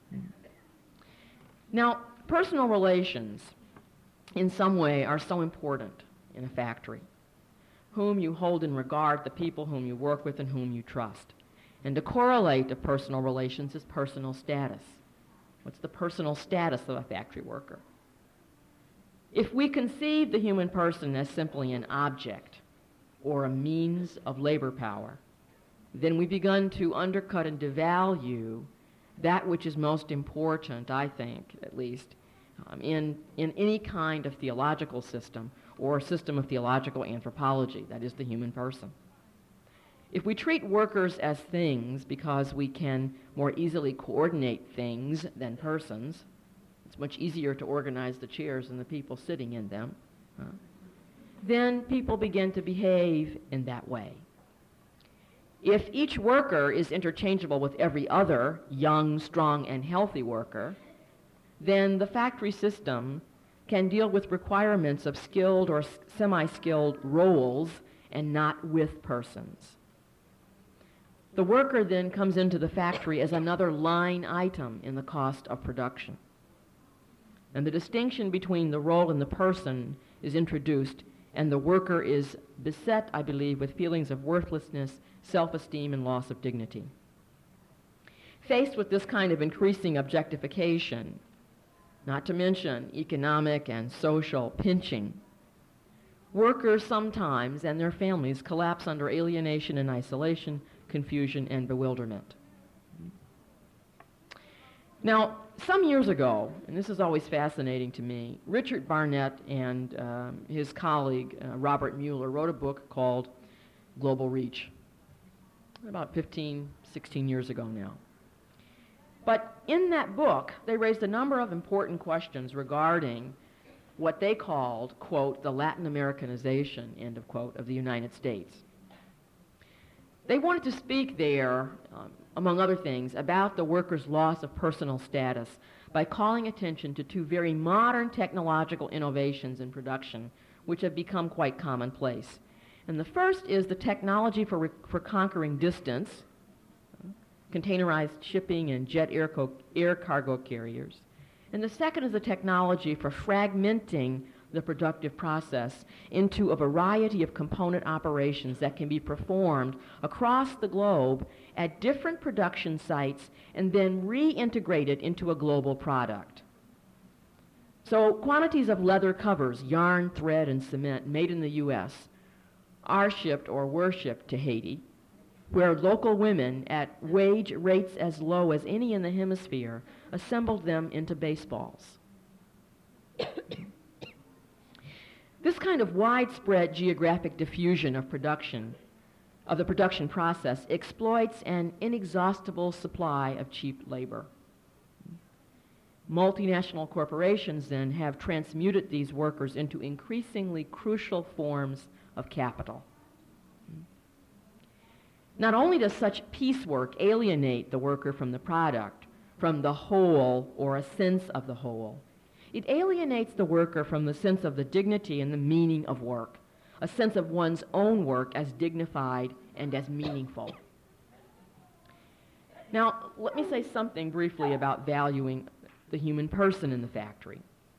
Now, personal relations in some way are so important in a factory. Whom you hold in regard, the people whom you work with and whom you trust. And to correlate to personal relations is personal status. What's the personal status of a factory worker? If we conceive the human person as simply an object or a means of labor power, then we've begun to undercut and devalue that which is most important, I think, at least, in any kind of theological system or system of theological anthropology, that is the human person. If we treat workers as things because we can more easily coordinate things than persons, it's much easier to organize the chairs and the people sitting in them, then people begin to behave in that way. If each worker is interchangeable with every other young, strong, and healthy worker, then the factory system can deal with requirements of skilled or semi-skilled roles and not with persons. The worker then comes into the factory as another line item in the cost of production. And the distinction between the role and the person is introduced, and the worker is beset, I believe, with feelings of worthlessness, self-esteem, and loss of dignity. Faced with this kind of increasing objectification, not to mention economic and social pinching, workers sometimes and their families collapse under alienation and isolation, confusion, and bewilderment. Now, some years ago, and this is always fascinating to me, Richard Barnett and his colleague Robert Mueller wrote a book called Global Reach, about 15, 16 years ago now. But in that book, they raised a number of important questions regarding what they called, quote, the Latin Americanization, end of quote, of the United States. They wanted to speak there, among other things, about the worker's loss of personal status by calling attention to two very modern technological innovations in production, which have become quite commonplace. And the first is the technology for conquering distance, containerized shipping and jet air cargo carriers. And the second is the technology for fragmenting the productive process into a variety of component operations that can be performed across the globe at different production sites and then reintegrated into a global product. So quantities of leather covers, yarn, thread, and cement made in the U.S. are shipped or were shipped to Haiti, where local women at wage rates as low as any in the hemisphere assembled them into baseballs. This kind of widespread geographic diffusion of production, of the production process, exploits an inexhaustible supply of cheap labor. Multinational corporations then have transmuted these workers into increasingly crucial forms of capital. Not only does such piecework alienate the worker from the product, from the whole or a sense of the whole, it alienates the worker from the sense of the dignity and the meaning of work, a sense of one's own work as dignified and as meaningful. Now, let me say something briefly about valuing the human person in the factory.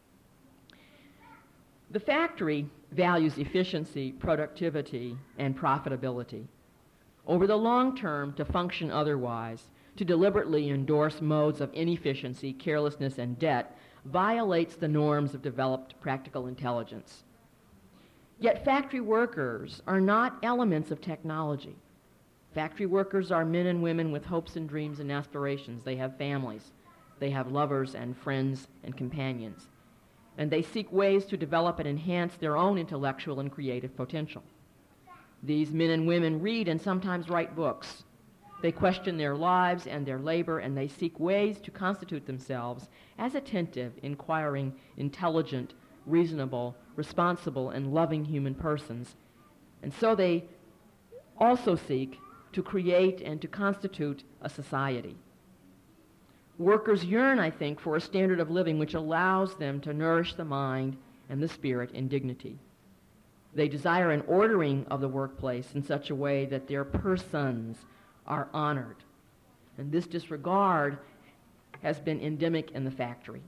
The factory values efficiency, productivity, and profitability. Over the long term, to function otherwise, to deliberately endorse modes of inefficiency, carelessness, and debt, violates the norms of developed practical intelligence. Yet factory workers are not elements of technology. Factory workers are men and women with hopes and dreams and aspirations. They have families. They have lovers and friends and companions. And they seek ways to develop and enhance their own intellectual and creative potential. These men and women read and sometimes write books. They question their lives and their labor, and they seek ways to constitute themselves as attentive, inquiring, intelligent, reasonable, responsible, and loving human persons. And so they also seek to create and to constitute a society. Workers yearn, I think, for a standard of living which allows them to nourish the mind and the spirit in dignity. They desire an ordering of the workplace in such a way that their persons are honored. And this disregard has been endemic in the factory.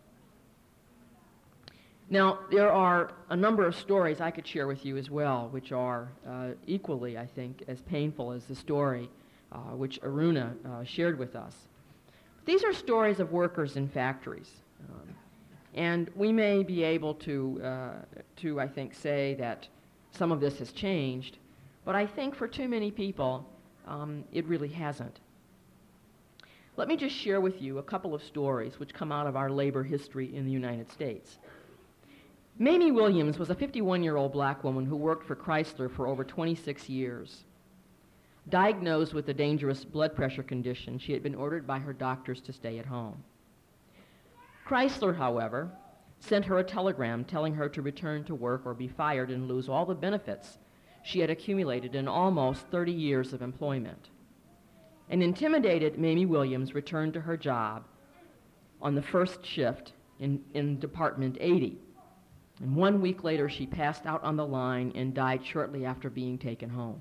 Now, there are a number of stories I could share with you as well, which are equally, I think, as painful as the story which Aruna shared with us. These are stories of workers in factories. And we may be able to, I think, say that some of this has changed, but I think for too many people, it really hasn't. Let me just share with you a couple of stories which come out of our labor history in the United States. Mamie Williams was a 51-year-old black woman who worked for Chrysler for over 26 years. Diagnosed with a dangerous blood pressure condition, she had been ordered by her doctors to stay at home. Chrysler, however, sent her a telegram telling her to return to work or be fired and lose all the benefits she had accumulated in almost 30 years of employment. An intimidated Mamie Williams returned to her job on the first shift in Department 80. And 1 week later, she passed out on the line and died shortly after being taken home.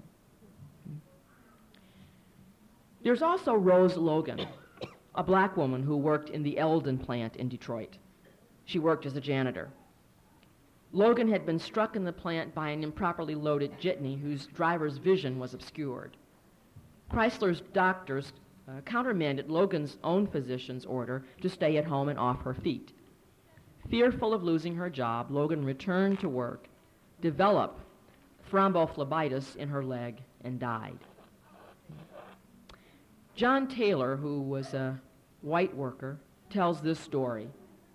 There's also Rose Logan, a black woman who worked in the Eldon plant in Detroit. She worked as a janitor. Logan had been struck in the plant by an improperly loaded jitney whose driver's vision was obscured. Chrysler's doctors countermanded Logan's own physician's order to stay at home and off her feet. Fearful of losing her job, Logan returned to work, developed thrombophlebitis in her leg, and died. John Taylor, who was a white worker, tells this story.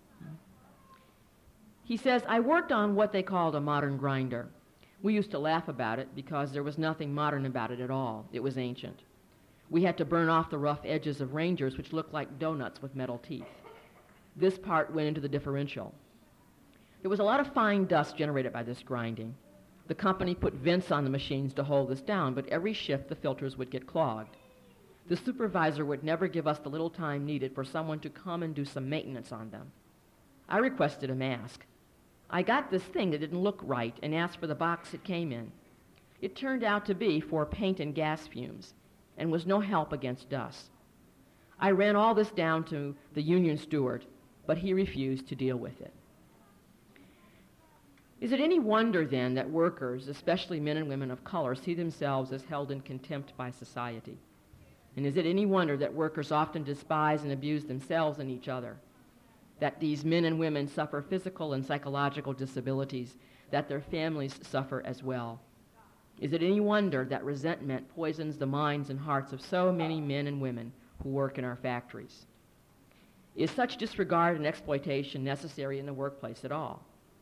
He says, "I worked on what they called a modern grinder. We used to laugh about it because there was nothing modern about it at all. It was ancient. We had to burn off the rough edges of Rangers, which looked like donuts with metal teeth. This part went into the differential. There was a lot of fine dust generated by this grinding. The company put vents on the machines to hold this down, but every shift the filters would get clogged. The supervisor would never give us the little time needed for someone to come and do some maintenance on them. I requested a mask. I got this thing that didn't look right and asked for the box it came in. It turned out to be for paint and gas fumes and was no help against dust. I ran all this down to the union steward, but he refused to deal with it." Is it any wonder then that workers, especially men and women of color, see themselves as held in contempt by society? And is it any wonder that workers often despise and abuse themselves and each other? That these men and women suffer physical and psychological disabilities, that their families suffer as well? Is it any wonder that resentment poisons the minds and hearts of so many men and women who work in our factories? Is such disregard and exploitation necessary in the workplace at all?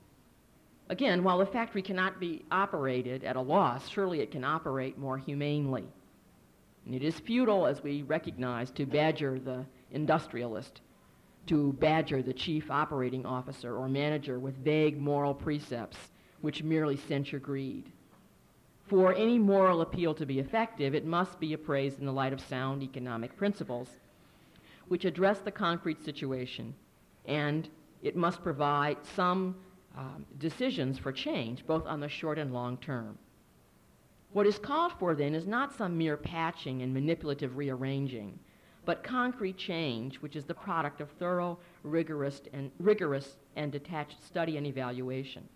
Again, while a factory cannot be operated at a loss, surely it can operate more humanely. And it is futile, as we recognize, to badger the industrialist, to badger the chief operating officer or manager with vague moral precepts which merely censure greed. For any moral appeal to be effective, it must be appraised in the light of sound economic principles which address the concrete situation, and it must provide some decisions for change, both on the short and long term. What is called for then is not some mere patching and manipulative rearranging, but concrete change, which is the product of thorough, rigorous and detached study and evaluation.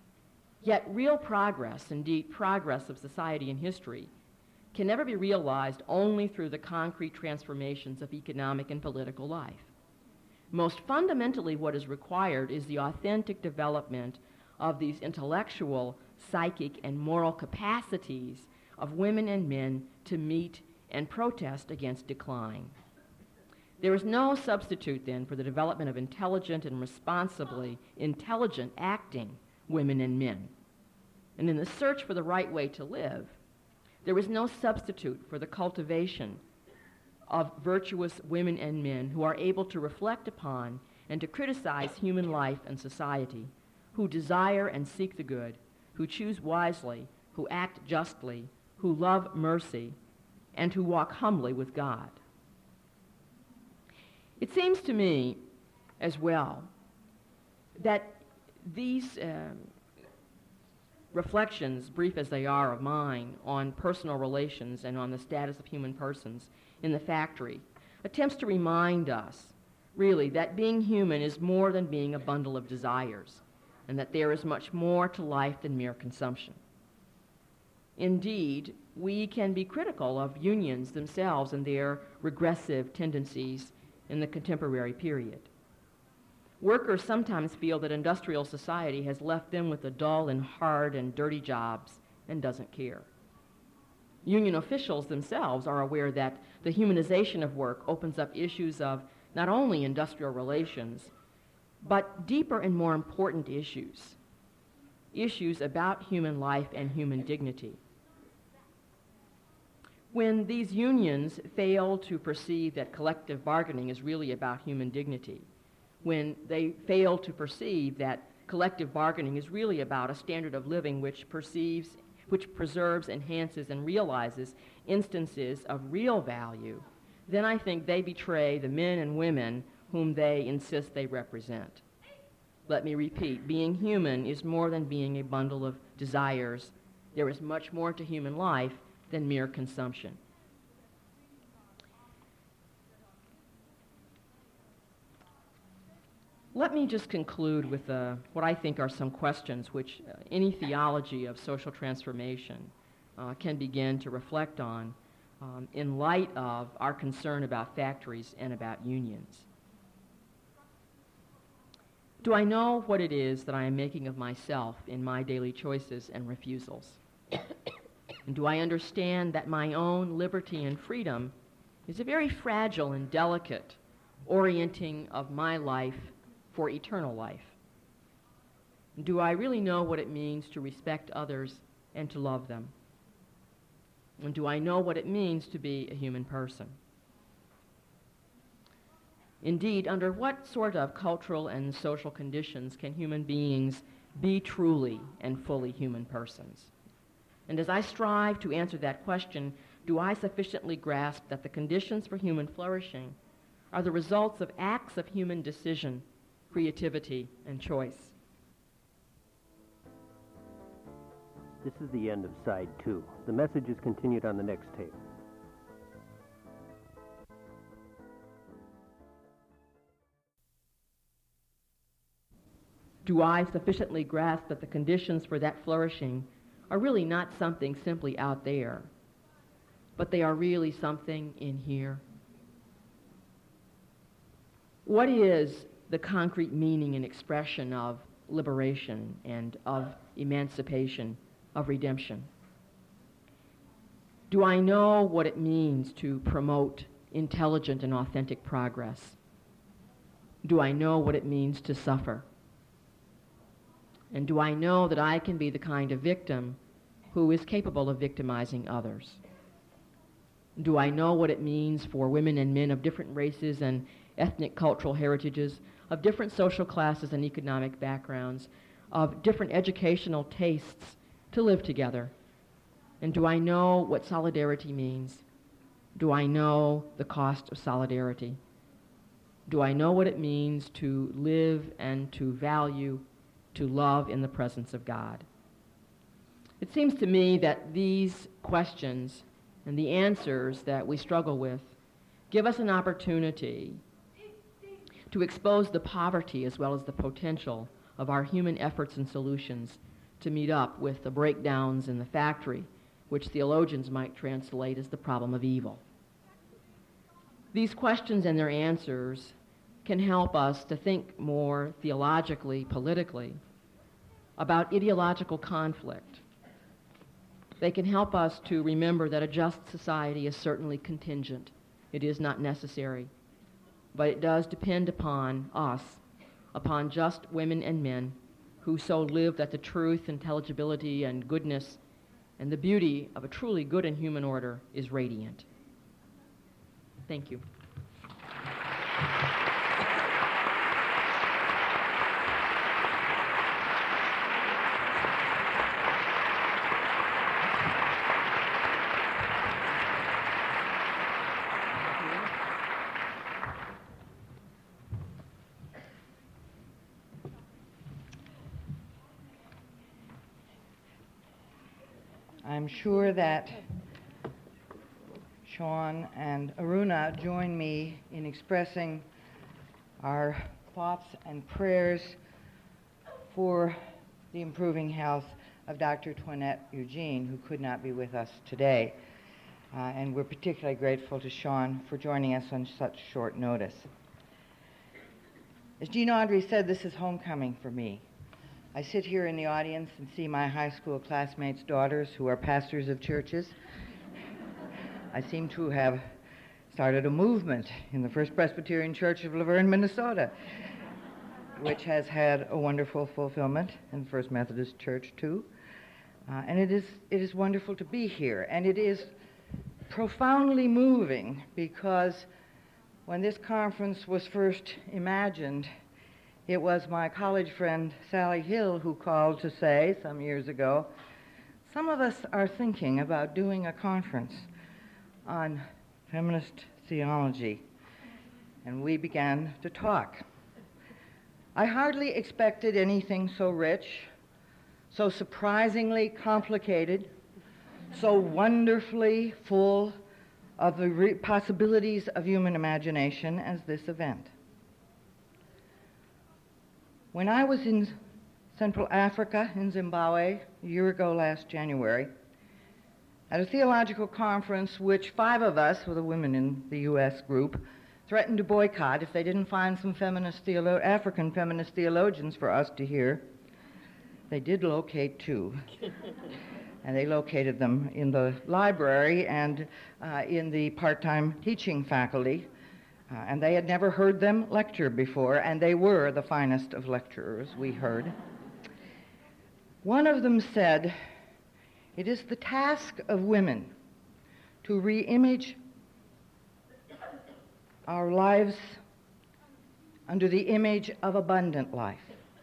Yet real progress, indeed progress of society and history, can never be realized only through the concrete transformations of economic and political life. Most fundamentally, what is required is the authentic development of these intellectual, psychic, and moral capacities of women and men to meet and protest against decline. There is no substitute, then, for the development of intelligent and responsibly intelligent acting women and men. And in the search for the right way to live, there is no substitute for the cultivation of virtuous women and men who are able to reflect upon and to criticize human life and society, who desire and seek the good, who choose wisely, who act justly, who love mercy, and who walk humbly with God. It seems to me as well that these reflections, brief as they are of mine, on personal relations and on the status of human persons in the factory, attempts to remind us, really, that being human is more than being a bundle of desires, and that there is much more to life than mere consumption. Indeed, we can be critical of unions themselves and their regressive tendencies in the contemporary period. Workers sometimes feel that industrial society has left them with the dull and hard and dirty jobs and doesn't care. Union officials themselves are aware that the humanization of work opens up issues of not only industrial relations, but deeper and more important issues about human life and human dignity. When these unions fail to perceive that collective bargaining is really about human dignity, when they fail to perceive that collective bargaining is really about a standard of living which preserves, enhances, and realizes instances of real value, then I think they betray the men and women whom they insist they represent. Let me repeat, being human is more than being a bundle of desires. There is much more to human life than mere consumption. Let me just conclude with what I think are some questions which any theology of social transformation can begin to reflect on in light of our concern about factories and about unions. Do I know what it is that I am making of myself in my daily choices and refusals? And do I understand that my own liberty and freedom is a very fragile and delicate orienting of my life for eternal life? Do I really know what it means to respect others and to love them? And do I know what it means to be a human person? Indeed, under what sort of cultural and social conditions can human beings be truly and fully human persons? And as I strive to answer that question, do I sufficiently grasp that the conditions for human flourishing are the results of acts of human decision, creativity, and choice?
This is the end of side 2. The message is continued on the next tape.
Do I sufficiently grasp that the conditions for that flourishing are really not something simply out there, but they are really something in here? What is the concrete meaning and expression of liberation and of emancipation, of redemption? Do I know what it means to promote intelligent and authentic progress? Do I know what it means to suffer? And do I know that I can be the kind of victim who is capable of victimizing others? Do I know what it means for women and men of different races and ethnic cultural heritages, of different social classes and economic backgrounds, of different educational tastes to live together? And do I know what solidarity means? Do I know the cost of solidarity? Do I know what it means to live and to value, to love in the presence of God? It seems to me that these questions and the answers that we struggle with give us an opportunity to expose the poverty as well as the potential of our human efforts and solutions to meet up with the breakdowns in the factory, which theologians might translate as the problem of evil. These questions and their answers can help us to think more theologically, politically, about ideological conflict. They can help us to remember that a just society is certainly contingent. It is not necessary. But it does depend upon us, upon just women and men who so live that the truth, intelligibility, and goodness and the beauty of a truly good and human order is radiant. Thank you.
I'm sure that Sean and Aruna join me in expressing our thoughts and prayers for the improving health of Dr. Toinette Eugene, who could not be with us today. And we're particularly grateful to Sean for joining us on such short notice. As Jean Audrey said, this is homecoming for me. I sit here in the audience and see my high school classmates' daughters who are pastors of churches. I seem to have started a movement in the First Presbyterian Church of Laverne, Minnesota, which has had a wonderful fulfillment in the First Methodist Church, too. And it is wonderful to be here. And it is profoundly moving because when this conference was first imagined, it was my college friend Sally Hill who called to say some years ago, some of us are thinking about doing a conference on feminist theology. And we began to talk. I hardly expected anything so rich, so surprisingly complicated, so wonderfully full of the possibilities of human imagination as this event. When I was in Central Africa, in Zimbabwe, a year ago last January, at a theological conference which 5 of us, with the women in the U.S. group, threatened to boycott if they didn't find some African feminist theologians for us to hear, they did locate 2. And they located them in the library and in the part-time teaching faculty. And they had never heard them lecture before, and they were the finest of lecturers, we heard. One of them said, "It is the task of women to re-image our lives under the image of abundant life,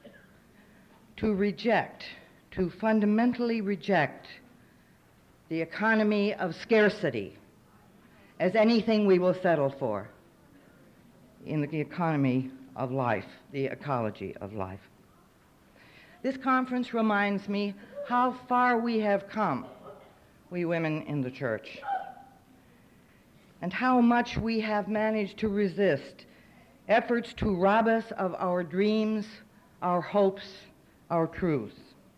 to fundamentally reject the economy of scarcity as anything we will settle for in the economy of life, the ecology of life." This conference reminds me how far we have come, we women in the church, and how much we have managed to resist efforts to rob us of our dreams, our hopes, our truths.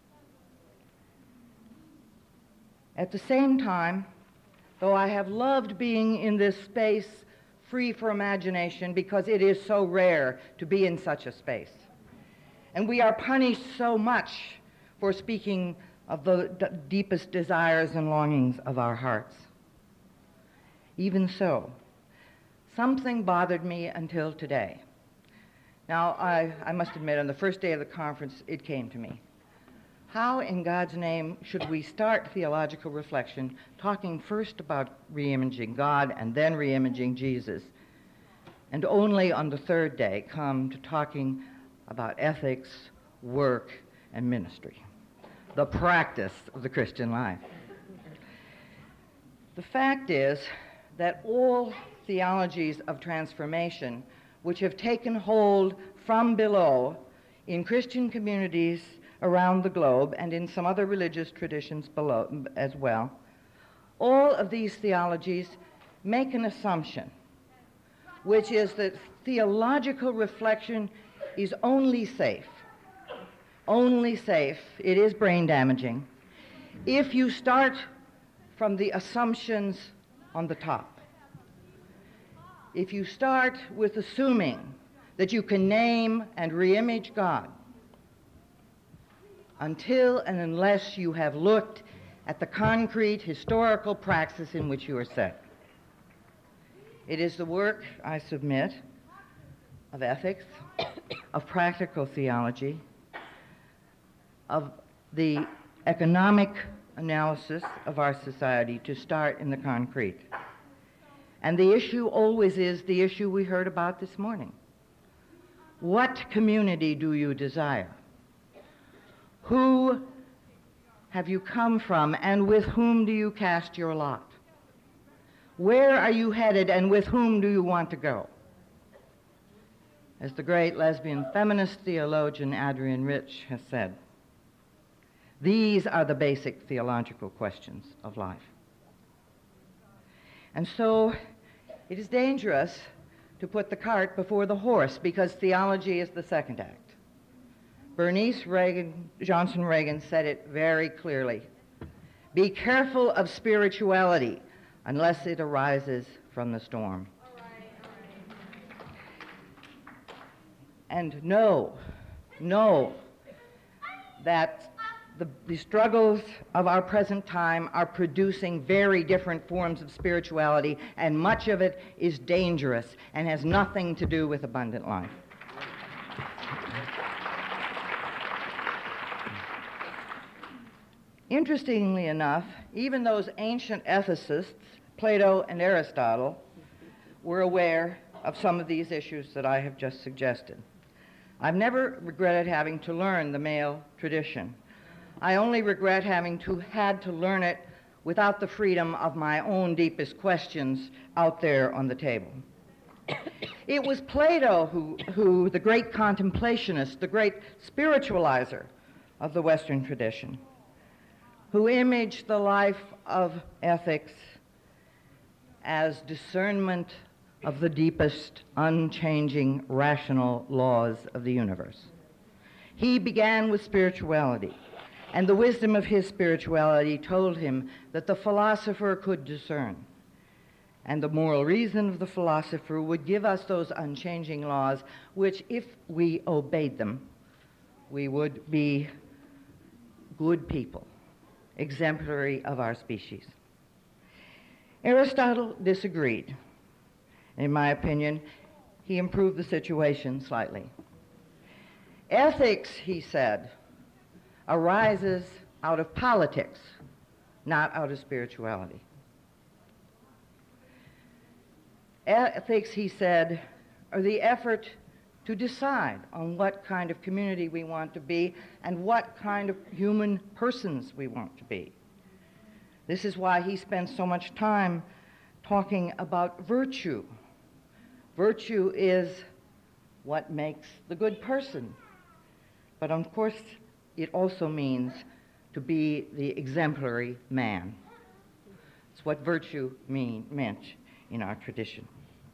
At the same time, though I have loved being in this space free for imagination because it is so rare to be in such a space, and we are punished so much for speaking of the deepest desires and longings of our hearts. Even so, something bothered me until today. Now, I must admit, on the first day of the conference, it came to me. How, in God's name, should we start theological reflection talking first about re-imaging God and then re-imaging Jesus, and only on the third day come to talking about ethics, work, and ministry, the practice of the Christian life? The fact is that all theologies of transformation which have taken hold from below in Christian communities around the globe and in some other religious traditions below as well, all of these theologies make an assumption, which is that theological reflection is only safe, it is brain damaging, if you start from the assumptions on the top. If you start with assuming that you can name and re-image God, until and unless you have looked at the concrete historical praxis in which you are set. It is the work, I submit, of ethics, of practical theology, of the economic analysis of our society to start in the concrete. And the issue always is the issue we heard about this morning. What community do you desire? Who have you come from, and with whom do you cast your lot? Where are you headed, and with whom do you want to go? As the great lesbian feminist theologian Adrienne Rich has said, These are the basic theological questions of life. And so it is dangerous to put the cart before the horse, because theology is the second act. Bernice Johnson Reagan said it very clearly. Be careful of spirituality unless it arises from the storm. And know that the struggles of our present time are producing very different forms of spirituality, and much of it is dangerous and has nothing to do with abundant life. Interestingly enough, even those ancient ethicists, Plato and Aristotle, were aware of some of these issues that I have just suggested. I've never regretted having to learn the male tradition. I only regret having had to learn it without the freedom of my own deepest questions out there on the table. It was Plato who, the great contemplationist, the great spiritualizer of the Western tradition, who imaged the life of ethics as discernment of the deepest, unchanging, rational laws of the universe. He began with spirituality, and the wisdom of his spirituality told him that the philosopher could discern, and the moral reason of the philosopher would give us those unchanging laws, which, if we obeyed them, we would be good people, exemplary of our species. Aristotle disagreed. In my opinion, he improved the situation slightly. Ethics, he said, arises out of politics, not out of spirituality. Ethics, he said, are the effort to decide on what kind of community we want to be and what kind of human persons we want to be. This is why he spends so much time talking about virtue. Virtue is what makes the good person. But of course, it also means to be the exemplary man. It's what virtue meant in our tradition.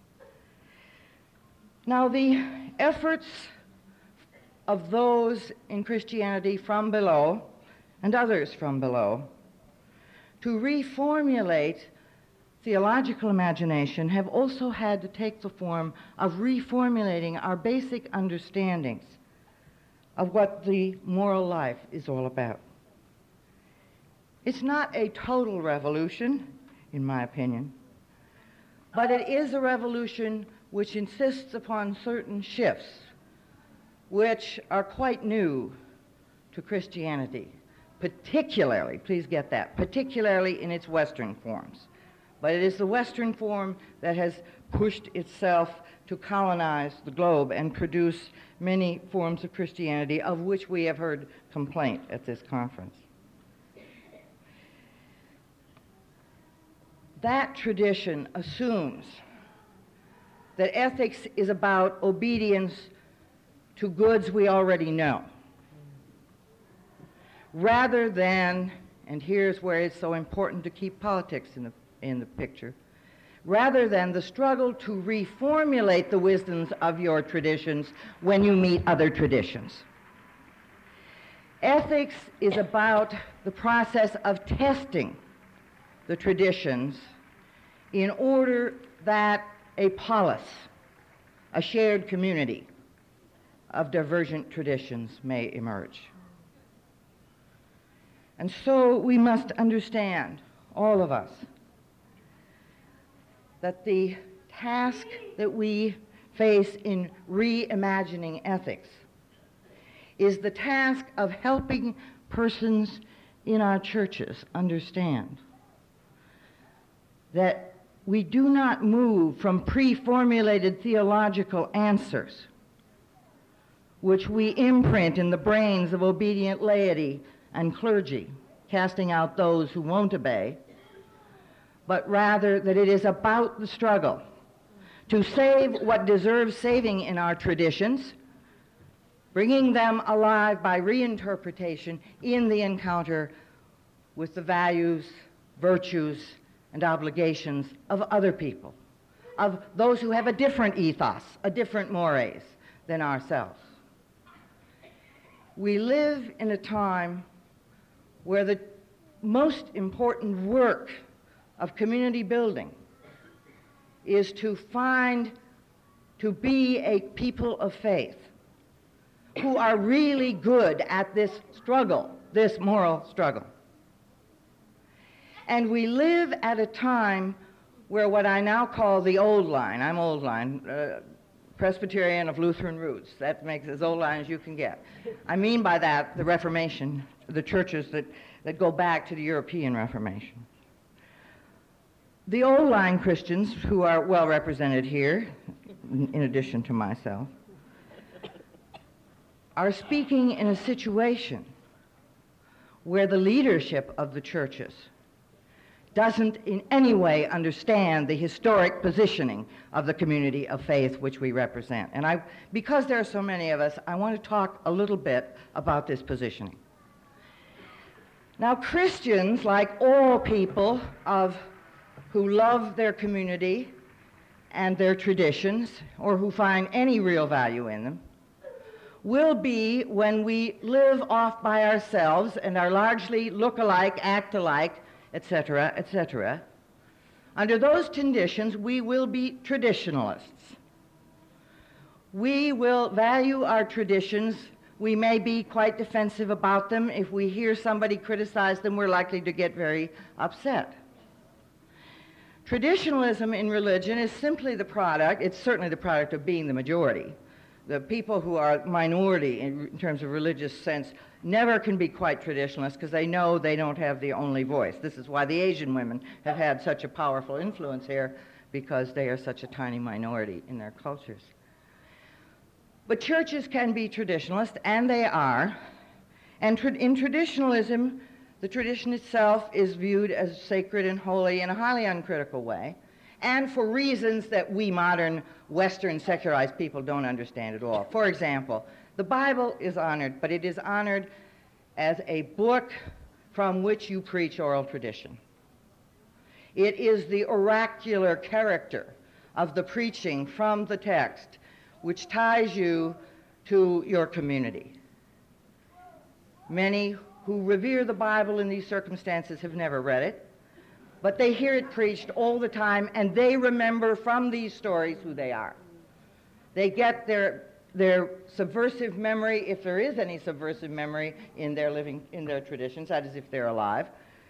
Now, the efforts of those in Christianity from below, and others from below, to reformulate theological imagination have also had to take the form of reformulating our basic understandings of what the moral life is all about. It's not a total revolution, in my opinion, but it is a revolution which insists upon certain shifts which are quite new to Christianity, particularly, please get that, particularly in its Western forms. But it is the Western form that has pushed itself to colonize the globe and produce many forms of Christianity of which we have heard complaint at this conference. That tradition assumes that ethics is about obedience to goods we already know, rather than, and here's where it's so important to keep politics in the picture, rather than the struggle to reformulate the wisdoms of your traditions when you meet other traditions. Ethics is about the process of testing the traditions in order that a polis, a shared community of divergent traditions may emerge. And so we must understand, all of us, that the task that we face in reimagining ethics is the task of helping persons in our churches understand that we do not move from pre-formulated theological answers which we imprint in the brains of obedient laity and clergy, casting out those who won't obey, but rather that it is about the struggle to save what deserves saving in our traditions bringing them alive by reinterpretation in the encounter with the values, virtues, and obligations of other people, of those who have a different ethos, a different mores than ourselves. We live in a time where the most important work of community building is to be a people of faith who are really good at this struggle, this moral struggle. And we live at a time where what I now call the old line, I'm old line, Presbyterian of Lutheran roots, that makes as old line as you can get. I mean by that the Reformation, the churches that go back to the European Reformation. The old line Christians, who are well represented here, in addition to myself, are speaking in a situation where the leadership of the churches doesn't in any way understand the historic positioning of the community of faith which we represent. And because there are so many of us, I want to talk a little bit about this positioning. Now, Christians, like all people who love their community and their traditions, or who find any real value in them, will be, when we live off by ourselves and are largely look-alike, act-alike, etc., etc., under those conditions, we will be traditionalists. We will value our traditions. We may be quite defensive about them. If we hear somebody criticize them, we're likely to get very upset. Traditionalism in religion is simply the product, it's certainly the product of being the majority. The people who are minority in terms of religious sense never can be quite traditionalists because they know they don't have the only voice. This is why the Asian women have had such a powerful influence here, because they are such a tiny minority in their cultures. But churches can be traditionalist, and they are. And in traditionalism, the tradition itself is viewed as sacred and holy in a highly uncritical way, and for reasons that we modern Western secularized people don't understand at all. For example, the Bible is honored, but it is honored as a book from which you preach oral tradition. It is the oracular character of the preaching from the text which ties you to your community. Many who revere the Bible in these circumstances have never read it, but they hear it preached all the time, and they remember from these stories who they are. They get their subversive memory, if there is any subversive memory in their traditions, that is if they're alive.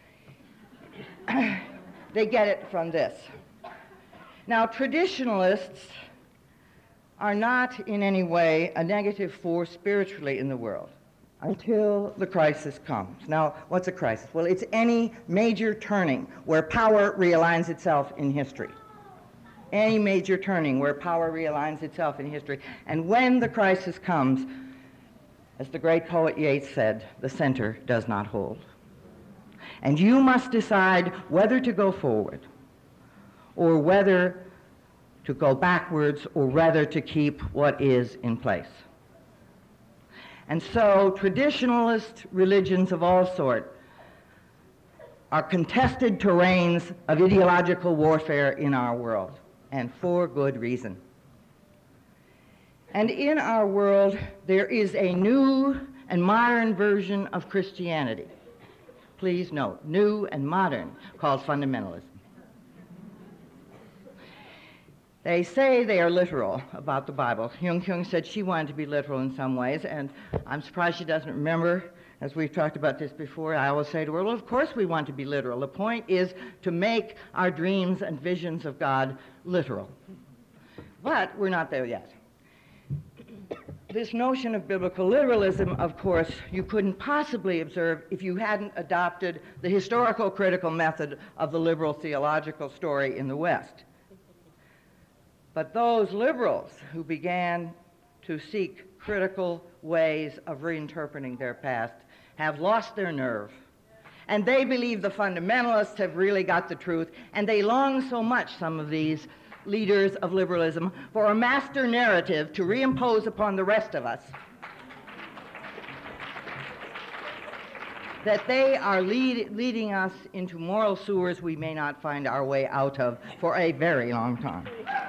They get it from this. Now, traditionalists are not in any way a negative force spiritually in the world until the crisis comes. Now, what's a crisis? Well, it's any major turning where power realigns itself in history. Any major turning where power realigns itself in history. And when the crisis comes, as the great poet Yeats said, the center does not hold. And you must decide whether to go forward, or whether to go backwards, or whether to keep what is in place. And so traditionalist religions of all sorts are contested terrains of ideological warfare in our world, and for good reason. And in our world, there is a new and modern version of Christianity. Please note, new and modern, called fundamentalism. They say they are literal about the Bible. Jung Kyung said she wanted to be literal in some ways, and I'm surprised she doesn't remember. As we've talked about this before, I always say to her, well, of course we want to be literal. The point is to make our dreams and visions of God literal. But we're not there yet. This notion of biblical literalism, of course, you couldn't possibly observe if you hadn't adopted the historical critical method of the liberal theological story in the West. But those liberals who began to seek critical ways of reinterpreting their past have lost their nerve. And they believe the fundamentalists have really got the truth, and they long so much, some of these leaders of liberalism, for a master narrative to reimpose upon the rest of us that they are leading us into moral sewers we may not find our way out of for a very long time.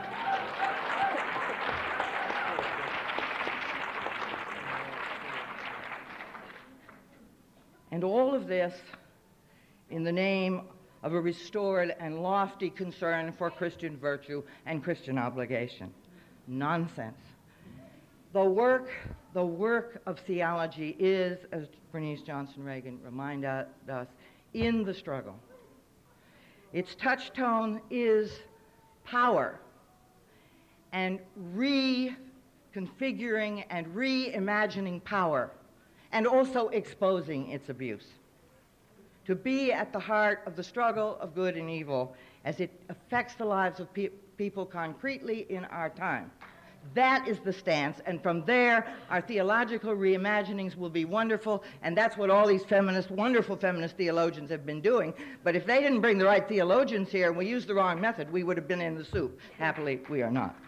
And all of this in the name of a restored and lofty concern for Christian virtue and Christian obligation. Nonsense. The work of theology is, as Bernice Johnson Reagan reminded us, in the struggle. Its touchstone is power and reconfiguring and reimagining power and also exposing its abuse. To be at the heart of the struggle of good and evil as it affects the lives of people concretely in our time. That is the stance, and from there, our theological reimaginings will be wonderful, and that's what all these wonderful feminist theologians have been doing. But if they didn't bring the right theologians here and we used the wrong method, we would have been in the soup. Happily, we are not.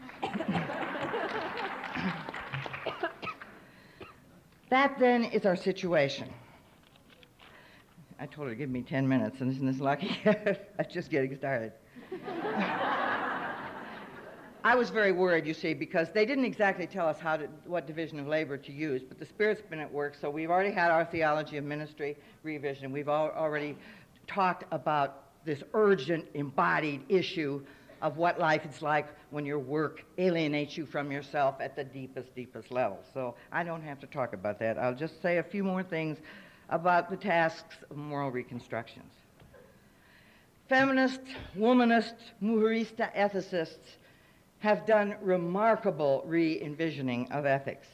That, then, is our situation. I told her to give me 10 minutes, and isn't this lucky? I'm just getting started. I was very worried, you see, because they didn't exactly tell us what division of labor to use, but the Spirit's been at work, so we've already had our theology of ministry revision. We've already talked about this urgent, embodied issue of what life is like when your work alienates you from yourself at the deepest level. So I don't have to talk about that. I'll just say a few more things about the tasks of moral reconstructions. Feminists, womanists, mujerista ethicists have done remarkable re-envisioning of ethics.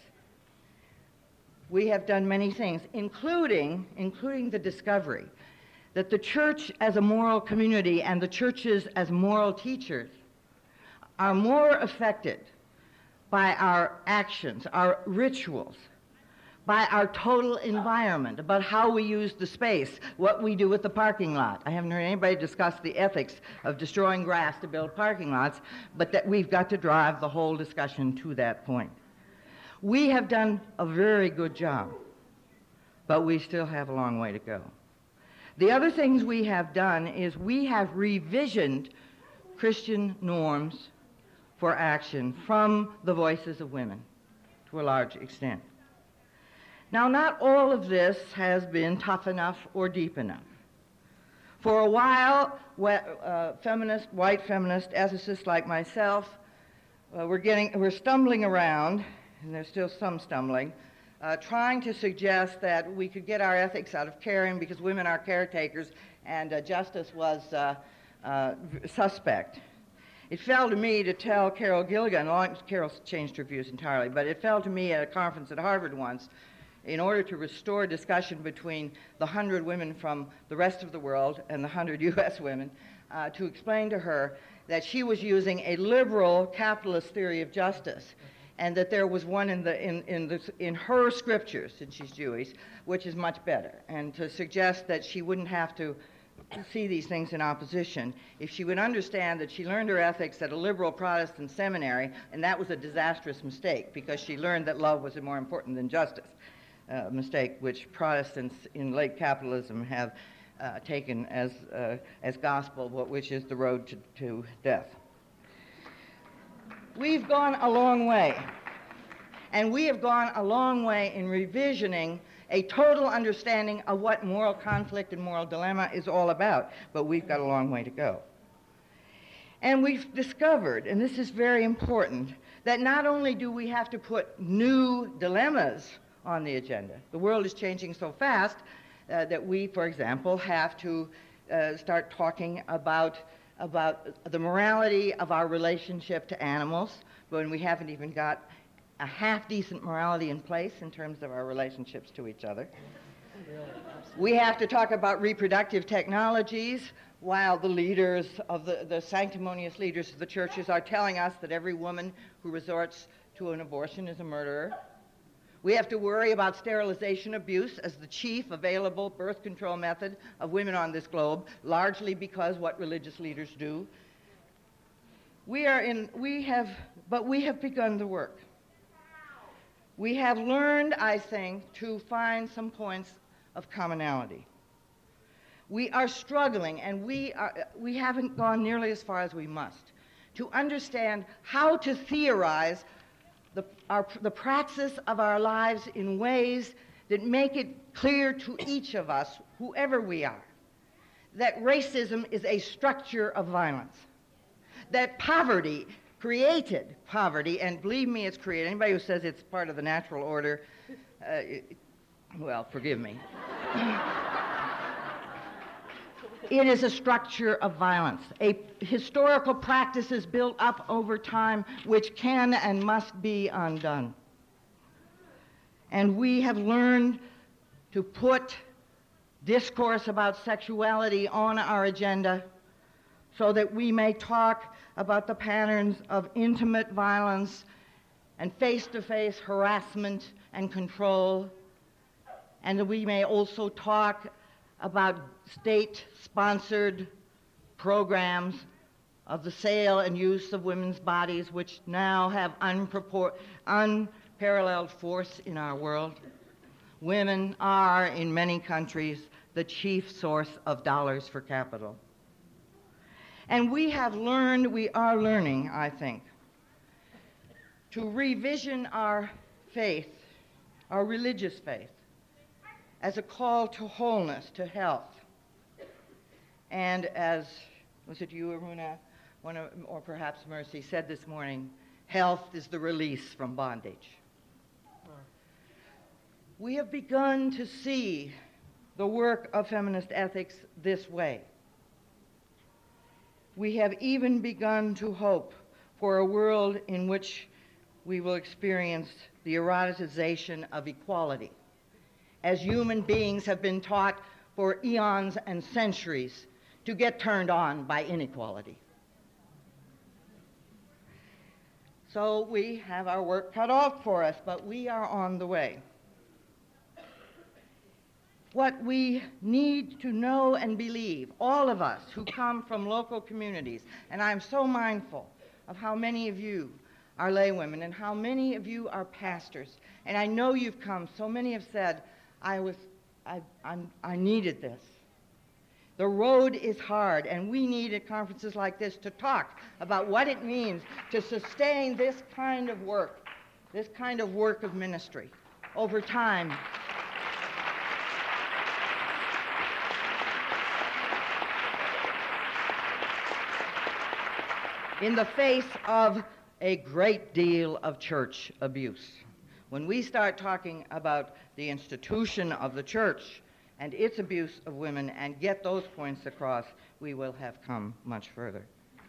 We have done many things, including the discovery that the church as a moral community and the churches as moral teachers are more affected by our actions, our rituals, by our total environment, about how we use the space, what we do with the parking lot. I haven't heard anybody discuss the ethics of destroying grass to build parking lots, but that we've got to drive the whole discussion to that point. We have done a very good job, but we still have a long way to go. The other things we have done is we have revisioned Christian norms for action from the voices of women to a large extent. Now, not all of this has been tough enough or deep enough. For a while, white feminist ethicists like myself, we're stumbling around, and there's still some stumbling, trying to suggest that we could get our ethics out of caring because women are caretakers and justice was suspect. It fell to me to tell Carol Gilligan, Carol's changed her views entirely, but it fell to me at a conference at Harvard once, in order to restore discussion between the 100 women from the rest of the world and the 100 U.S. women, to explain to her that she was using a liberal capitalist theory of justice, and that there was one in her scriptures, since she's Jewish, which is much better, and to suggest that she wouldn't have to see these things in opposition if she would understand that she learned her ethics at a liberal Protestant seminary, and that was a disastrous mistake because she learned that love was more important than justice. A mistake which Protestants in late capitalism have taken as gospel, which is the road to death. We've gone a long way, and we have gone a long way in revisioning a total understanding of what moral conflict and moral dilemma is all about, but we've got a long way to go. And we've discovered, and this is very important, that not only do we have to put new dilemmas on the agenda. The world is changing so fast that we, for example, have to start talking about the morality of our relationship to animals when we haven't even got a half-decent morality in place in terms of our relationships to each other. We have to talk about reproductive technologies while the leaders of the sanctimonious leaders of the churches are telling us that every woman who resorts to an abortion is a murderer. We have to worry about sterilization abuse as the chief available birth control method of women on this globe, largely because what religious leaders do. We have begun the work. We have learned, I think, to find some points of commonality. We are struggling, and we haven't gone nearly as far as we must, to understand how to theorize the praxis of our lives in ways that make it clear to each of us, whoever we are, that racism is a structure of violence, that poverty, created poverty, and believe me, it's created. Anybody who says it's part of the natural order, well, forgive me. It is a structure of violence. A historical practice is built up over time which can and must be undone. And we have learned to put discourse about sexuality on our agenda so that we may talk about the patterns of intimate violence and face-to-face harassment and control, and that we may also talk about state-sponsored programs of the sale and use of women's bodies, which now have unparalleled force in our world. Women are, in many countries, the chief source of dollars for capital. And we are learning, I think, to revision our faith, our religious faith, as a call to wholeness, to health. And as, was it you, Aruna, or perhaps Mercy, said this morning, health is the release from bondage. We have begun to see the work of feminist ethics this way. We have even begun to hope for a world in which we will experience the eroticization of equality, as human beings have been taught for eons and centuries to get turned on by inequality. So we have our work cut off for us, but we are on the way. What we need to know and believe, all of us who come from local communities, and I'm so mindful of how many of you are laywomen and how many of you are pastors, and I know you've come, so many have said, I needed this. The road is hard, and we need at conferences like this to talk about what it means to sustain this kind of work of ministry over time. In the face of a great deal of church abuse. When we start talking about the institution of the church and its abuse of women and get those points across, we will have come much further.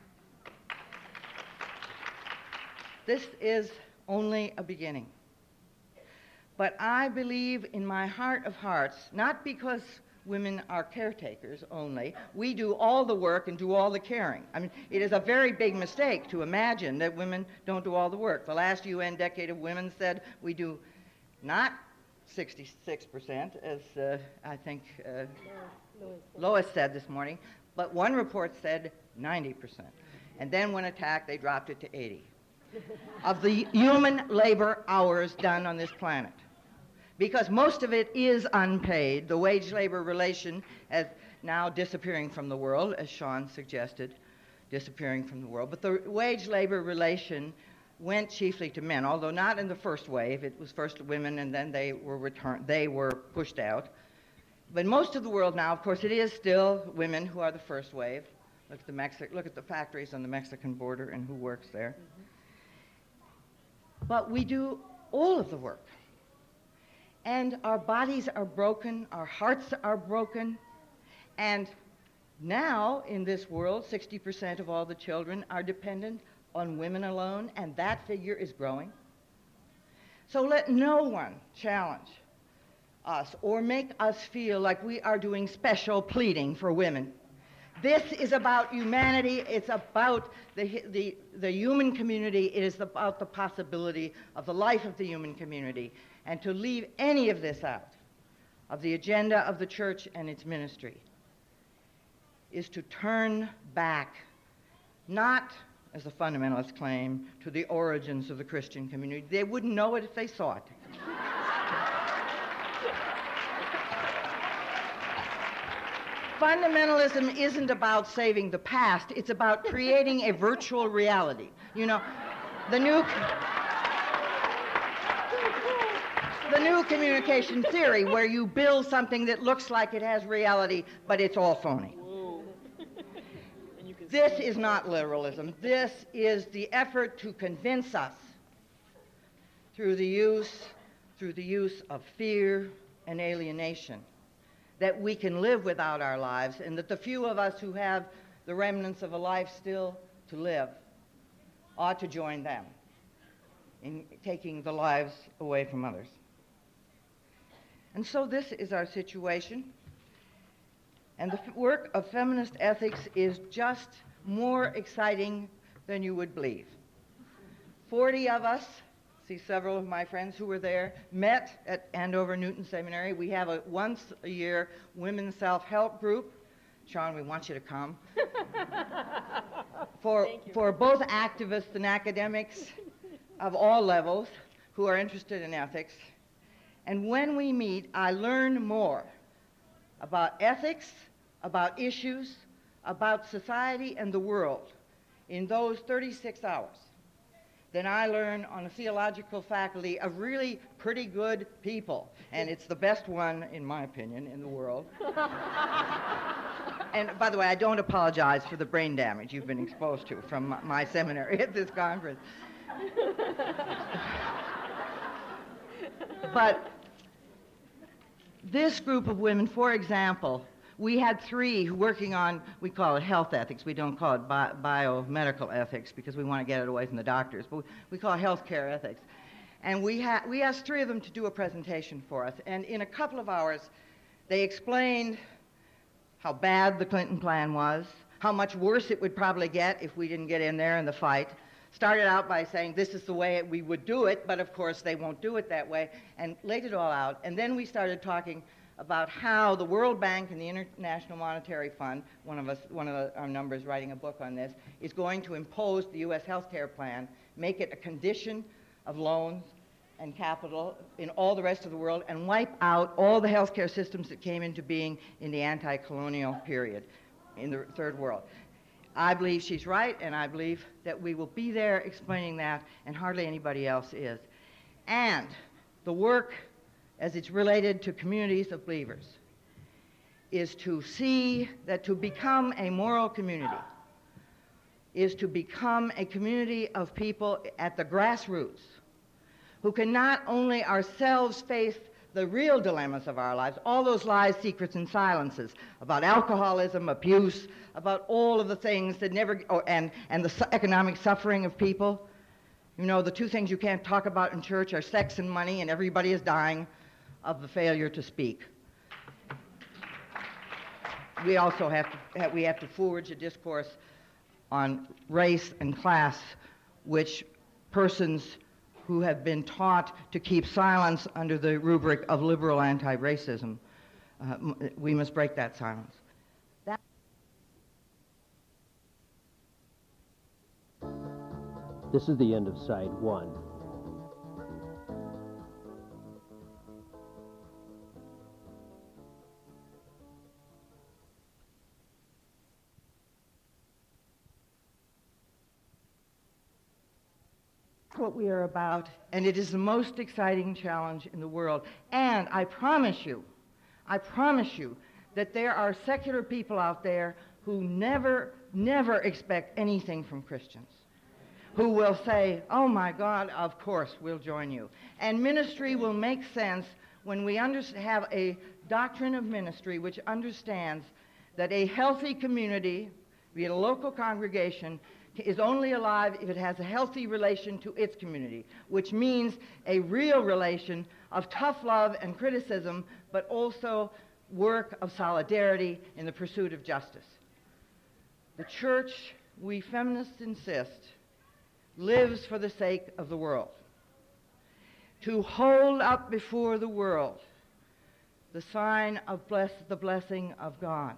This is only a beginning. But I believe in my heart of hearts, not because women are caretakers only. We do all the work and do all the caring. I mean, it is a very big mistake to imagine that women don't do all the work. The last UN Decade of Women said we do not 66%, as I think Lois said this morning, but one report said 90%. And then when attacked, they dropped it to 80 of the human labor hours done on this planet. Because most of it is unpaid. The wage-labor relation is now disappearing from the world, as Sean suggested, disappearing from the world. But the wage-labor relation went chiefly to men, although not in the first wave. It was first women, and then they were pushed out. But most of the world now, of course, it is still women who are the first wave. Look at the factories on the Mexican border and who works there. Mm-hmm. But we do all of the work. And our bodies are broken, our hearts are broken, and now in this world, 60% of all the children are dependent on women alone, and that figure is growing. So let no one challenge us or make us feel like we are doing special pleading for women. This is about humanity. It's about the human community. It is about the possibility of the life of the human community. And to leave any of this out of the agenda of the church and its ministry is to turn back, not, as the fundamentalists claim, to the origins of the Christian community. They wouldn't know it if they saw it. fundamentalism isn't about saving the past. It's about creating a virtual reality. You know, the new communication theory, where you build something that looks like it has reality, but it's all phony. This is not literalism. This is the effort to convince us through the use of fear and alienation that we can live without our lives, and that the few of us who have the remnants of a life still to live ought to join them in taking the lives away from others. And so this is our situation. And the work of feminist ethics is just more exciting than you would believe. 40 of us, see several of my friends who were there, met at Andover Newton Seminary. We have a once-a-year women's self-help group. Sean, we want you to come. For both activists and academics of all levels who are interested in ethics. And when we meet, I learn more about ethics, about issues, about society and the world in those 36 hours than I learn on a theological faculty of really pretty good people. And it's the best one, in my opinion, in the world. And by the way, I don't apologize for the brain damage you've been exposed to from my seminary at this conference. But this group of women, for example, we had 3 working on, we call it health ethics. We don't call it biomedical ethics because we want to get it away from the doctors, but we call it healthcare ethics. And we asked 3 of them to do a presentation for us. And in a couple of hours, they explained how bad the Clinton plan was, how much worse it would probably get if we didn't get in there in the fight. Started out by saying this is the way we would do it, but of course they won't do it that way, and laid it all out. And then we started talking about how the World Bank and the International Monetary Fund, one of our members writing a book on this, is going to impose the U.S. healthcare plan, make it a condition of loans and capital in all the rest of the world, and wipe out all the healthcare systems that came into being in the anti-colonial period in the Third World. I believe she's right, and I believe that we will be there explaining that, and hardly anybody else is. And the work, as it's related to communities of believers, is to see that to become a moral community is to become a community of people at the grassroots who can not only ourselves face the real dilemmas of our lives, all those lies, secrets, and silences about alcoholism, abuse, about all of the things that and the economic suffering of people. You know, the 2 things you can't talk about in church are sex and money, and everybody is dying of the failure to speak. We also have to forge a discourse on race and class, which persons who have been taught to keep silence under the rubric of liberal anti-racism, we must break that silence.
This is the end of side 1.
What we are about, and it is the most exciting challenge in the world. And I promise you that there are secular people out there who never expect anything from Christians, who will say, oh my God, of course we'll join you. And ministry will make sense when we have a doctrine of ministry which understands that a healthy community, be it a local congregation, is only alive if it has a healthy relation to its community, which means a real relation of tough love and criticism, but also work of solidarity in the pursuit of justice. The church, we feminists insist, lives for the sake of the world. To hold up before the world the sign of the blessing of God.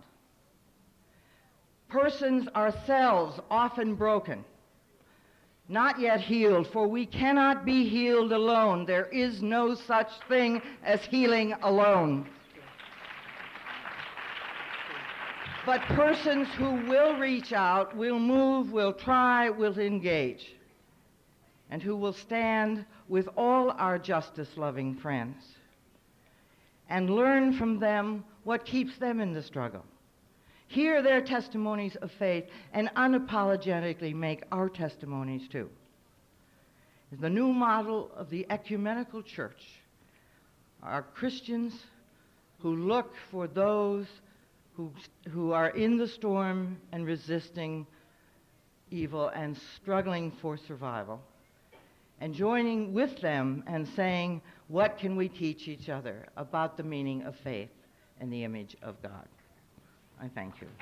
Persons ourselves often broken, not yet healed, for we cannot be healed alone. There is no such thing as healing alone. but persons who will reach out, will move, will try, will engage, and who will stand with all our justice-loving friends and learn from them what keeps them in the struggle. Hear their testimonies of faith and unapologetically make our testimonies too. The new model of the ecumenical church are Christians who look for those who are in the storm and resisting evil and struggling for survival, and joining with them and saying, what can we teach each other about the meaning of faith and the image of God? I thank you.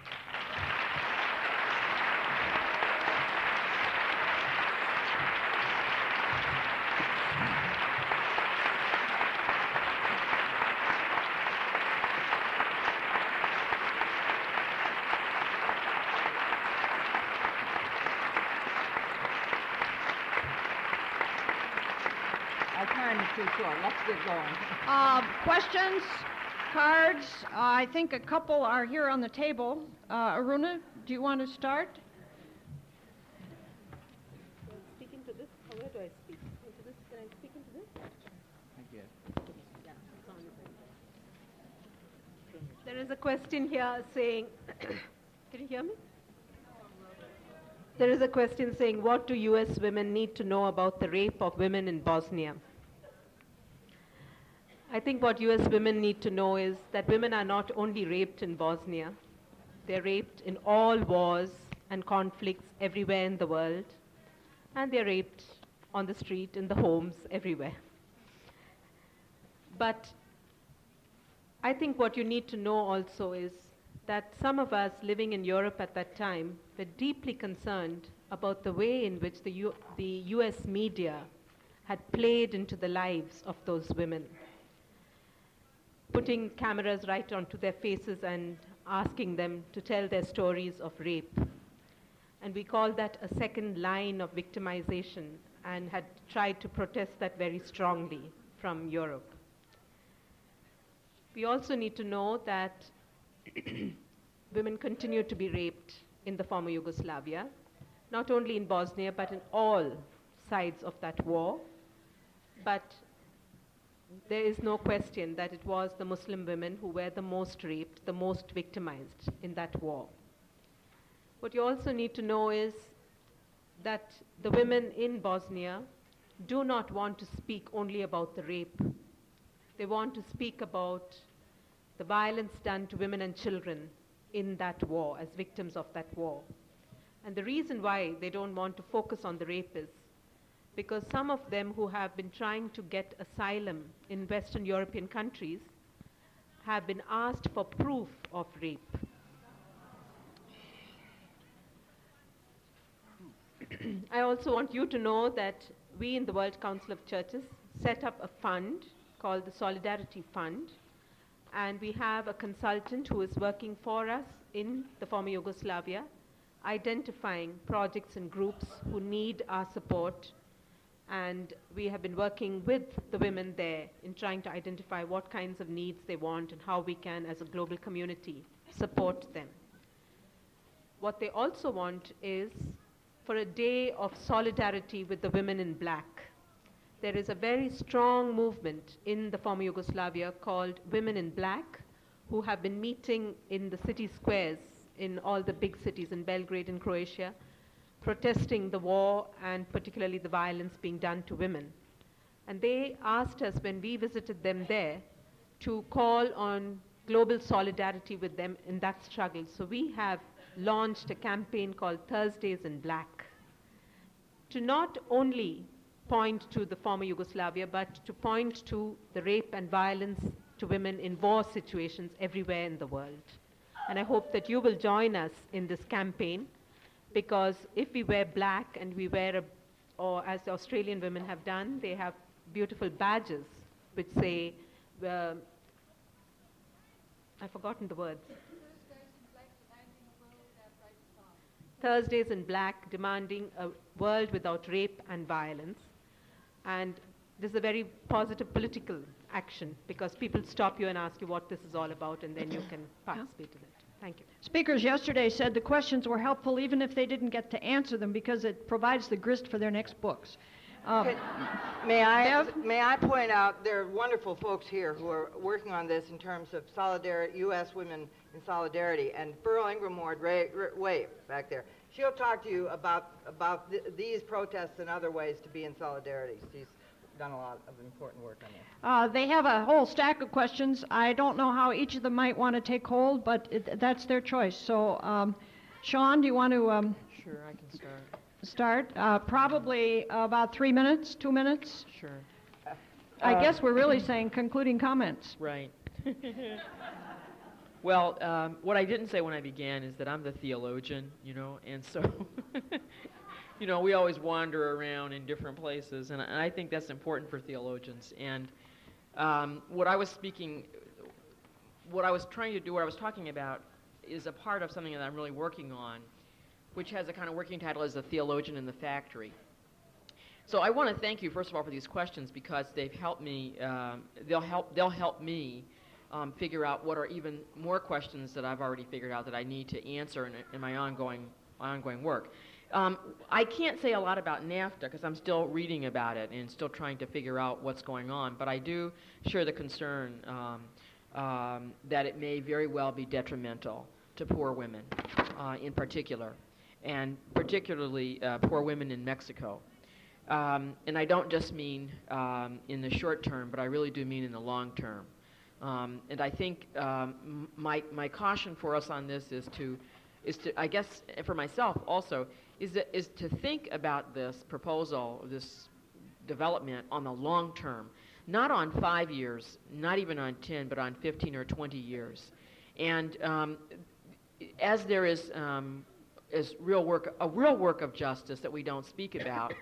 Our time is too short. Let's get going.
Questions, cards? I think a couple are here on the table. Aruna, do you want to start?
Speak into this? Where do I speak? Into this? Can I speak into this? There is a question here saying, can you hear me? There is a question saying, what do U.S. women need to know about the rape of women in Bosnia? I think what U.S. women need to know is that women are not only raped in Bosnia, they're raped in all wars and conflicts everywhere in the world, and they're raped on the street, in the homes, everywhere. But I think what you need to know also is that some of us living in Europe at that time were deeply concerned about the way in which the US media had played into the lives of those women, putting cameras right onto their faces and asking them to tell their stories of rape. And we call that a second line of victimization and had tried to protest that very strongly from Europe. We also need to know that women continue to be raped in the former Yugoslavia, not only in Bosnia, but in all sides of that war. But there is no question that it was the Muslim women who were the most raped, the most victimized in that war. What you also need to know is that the women in Bosnia do not want to speak only about the rape. They want to speak about the violence done to women and children in that war, as victims of that war. And the reason why they don't want to focus on the rape is because some of them who have been trying to get asylum in Western European countries have been asked for proof of rape. I also want you to know that we in the World Council of Churches set up a fund called the Solidarity Fund, and we have a consultant who is working for us in the former Yugoslavia, identifying projects and groups who need our support, and we have been working with the women there in trying to identify what kinds of needs they want and how we can, as a global community, support them. What they also want is for a day of solidarity with the women in black. There is a very strong movement in the former Yugoslavia called Women in Black, who have been meeting in the city squares in all the big cities in Belgrade and Croatia, protesting the war and particularly the violence being done to women. And they asked us when we visited them there to call on global solidarity with them in that struggle. So we have launched a campaign called Thursdays in Black to not only point to the former Yugoslavia, but to point to the rape and violence to women in war situations everywhere in the world. And I hope that you will join us in this campaign, because if we wear black and we wear, or as the Australian women have done, they have beautiful badges which say, I've forgotten the words. Thursdays in Black, demanding a world without rape and violence. And this is a very positive political action, because people stop you and ask you what this is all about, and then you can participate in it. Thank you.
Speakers yesterday said the questions were helpful even if they didn't get to answer them because it provides the grist for their next books.
May
Bev?
I point out there are wonderful folks here who are working on this in terms of solidarity, U.S. Women in Solidarity, and Pearl Ingram Ward Wave back there. She'll talk to you about these protests and other ways to be in solidarity. She's done a lot of important work on this.
They have a whole stack of questions. I don't know how each of them might want to take hold, but that's their choice. So, Sean, do you want to
Sure, I can start.
start? Probably about 3 minutes, 2 minutes.
Sure.
I guess we're really saying concluding comments.
Right. Well, what I didn't say when I began is that I'm the theologian, and so, we always wander around in different places, and I think that's important for theologians. And what I was talking about is a part of something that I'm really working on, which has a kind of working title as The Theologian in the Factory. So I want to thank you, first of all, for these questions because they've helped me, they'll help me figure out what are even more questions that I've already figured out that I need to answer in my ongoing work. I can't say a lot about NAFTA because I'm still reading about it and still trying to figure out what's going on, but I do share the concern that it may very well be detrimental to poor women in particular, and particularly poor women in Mexico. And I don't just mean in the short term, but I really do mean in the long term. And I think my caution for us on this is to, I guess, for myself also, is to think about this proposal, this development on the long term, not on 5 years, not even on 10, but on 15 or 20 years. And as there is a real work of justice that we don't speak about,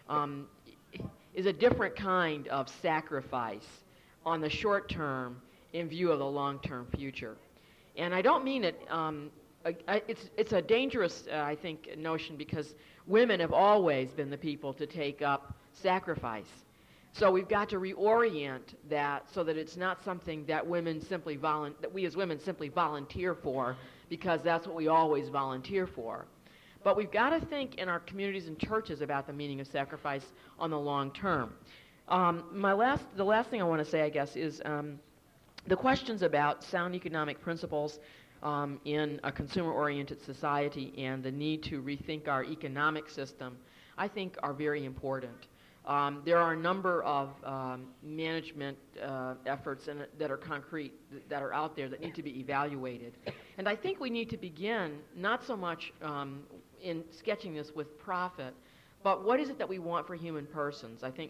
is a different kind of sacrifice on the short term in view of the long-term future. And I don't mean it, it's a dangerous, I think, notion because women have always been the people to take up sacrifice. So we've got to reorient that so that it's not something that we as women simply volunteer for because that's what we always volunteer for. But we've got to think in our communities and churches about the meaning of sacrifice on the long term. The last thing I want to say, I guess, is the questions about sound economic principles in a consumer-oriented society and the need to rethink our economic system, I think are very important. There are a number of management efforts that are concrete, that are out there that need to be evaluated. And I think we need to begin not so much in sketching this with profit, but what is it that we want for human persons? I think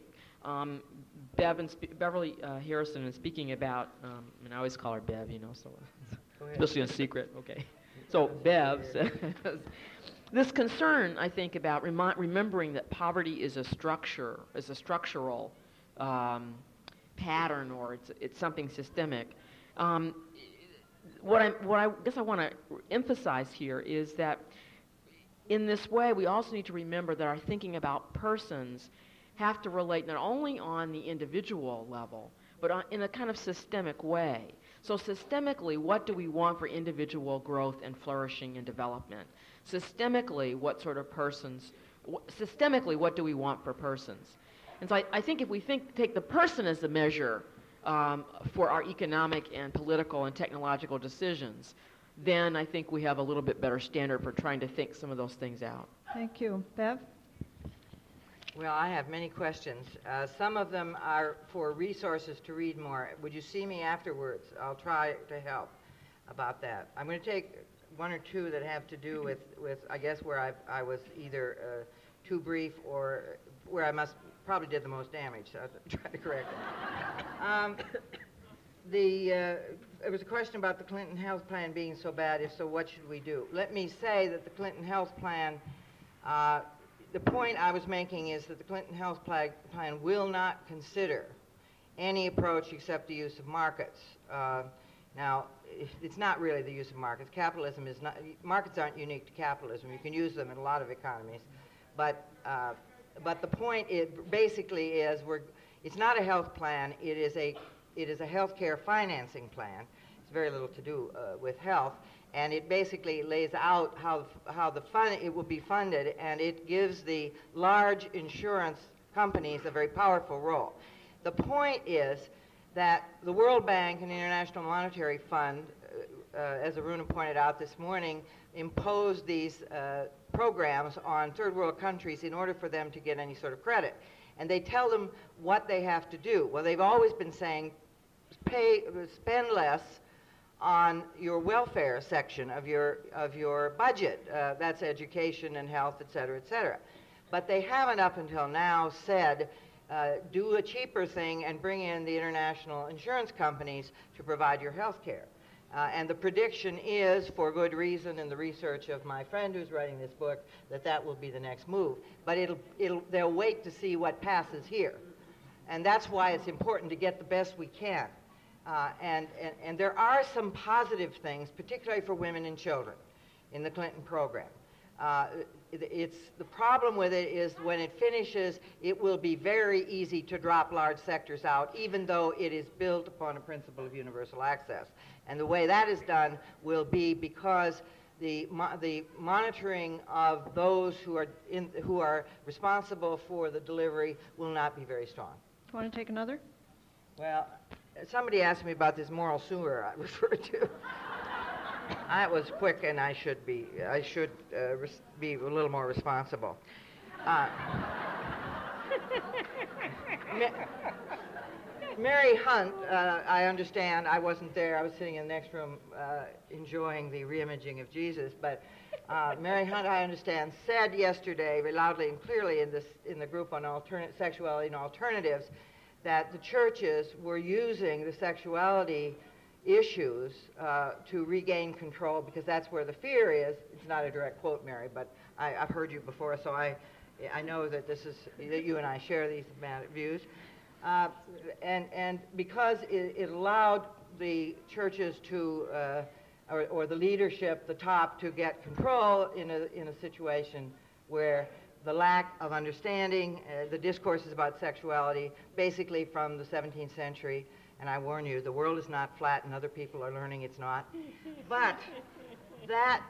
Beverly Harrison is speaking about, and I always call her Bev, so especially in secret, okay. So Bev says, this concern, I think, about remembering that poverty is a structural pattern, or it's something systemic. What I guess I want to emphasize here is that in this way, we also need to remember that our thinking about persons have to relate not only on the individual level, but in a kind of systemic way. So systemically, what do we want for individual growth and flourishing and development? Systemically, what do we want for persons? And so I think if we take the person as the measure for our economic and political and technological decisions, then I think we have a little bit better standard for trying to think some of those things out.
Thank you. Bev?
Well, I have many questions. Some of them are for resources to read more. Would you see me afterwards? I'll try to help about that. I'm going to take one or two that have to do with I guess, where I was either too brief or where I probably did the most damage, so I'll try to correct it. There was a question about the Clinton health plan being so bad. If so, what should we do? Let me say that the Clinton health plan, the point I was making is that the Clinton health plan will not consider any approach except the use of markets. Now, it's not really the use of markets. Capitalism is not, markets aren't unique to capitalism. You can use them in a lot of economies. But the point basically is it's not a health plan. It is a health care financing plan. It's very little to do with health. And it basically lays out how the fund it will be funded, and it gives the large insurance companies a very powerful role. The point is that the World Bank and the International Monetary Fund, as Aruna pointed out this morning, imposed these programs on third world countries in order for them to get any sort of credit. And they tell them what they have to do. Well, they've always been saying, spend less on your welfare section of your budget. That's education and health, et cetera, et cetera. But they haven't up until now said, do a cheaper thing and bring in the international insurance companies to provide your health care. And the prediction is, for good reason, in the research of my friend who's writing this book, that will be the next move. But they'll wait to see what passes here. And that's why it's important to get the best we can. And there are some positive things, particularly for women and children, in the Clinton program. The problem with it is when it finishes, it will be very easy to drop large sectors out, even though it is built upon a principle of universal access. And the way that is done will be because the monitoring of those who are responsible for the delivery will not be very strong.
Do you want to take another?
Well, somebody asked me about this moral sewer I referred to. I was quick, and I should be a little more responsible. Mary Hunt, I understand, I wasn't there, I was sitting in the next room enjoying the reimaging of Jesus, but Mary Hunt, I understand, said yesterday very loudly and clearly in the group on sexuality and alternatives that the churches were using the sexuality issues to regain control, because that's where the fear is. It's not a direct quote, Mary, but I've heard you before, so I know that that you and I share these views. And because it allowed the churches to, or the leadership, the top, to get control in a situation where the lack of understanding, the discourses about sexuality, basically from the 17th century, and I warn you, the world is not flat and other people are learning it's not. But that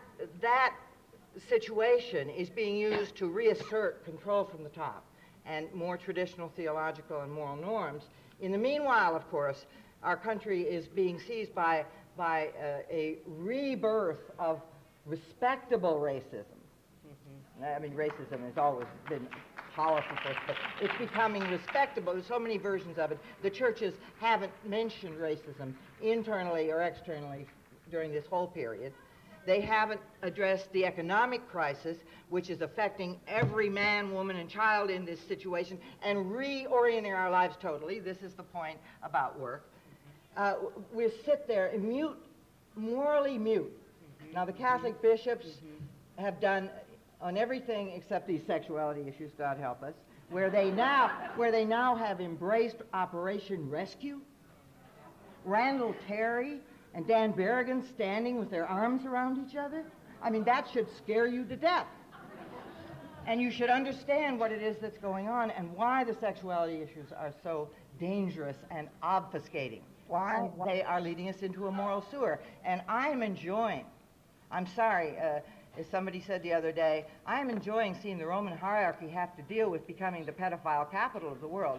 situation is being used to reassert control from the top and more traditional theological and moral norms. In the meanwhile, of course, our country is being seized by a rebirth of respectable racism. I mean, racism has always been powerful for us, but it's becoming respectable. There's so many versions of it. The churches haven't mentioned racism internally or externally during this whole period. They haven't addressed the economic crisis, which is affecting every man, woman, and child in this situation, and reorienting our lives totally. This is the point about work. We sit there mute, morally mute. Now, the Catholic bishops have done on everything except these sexuality issues, God help us, where they now have embraced Operation Rescue. Randall Terry and Dan Berrigan standing with their arms around each other. I mean, that should scare you to death. And you should understand what it is that's going on and why the sexuality issues are so dangerous and obfuscating. Why they are leading us into a moral sewer. And I'm sorry, as somebody said the other day, I'm enjoying seeing the Roman hierarchy have to deal with becoming the pedophile capital of the world.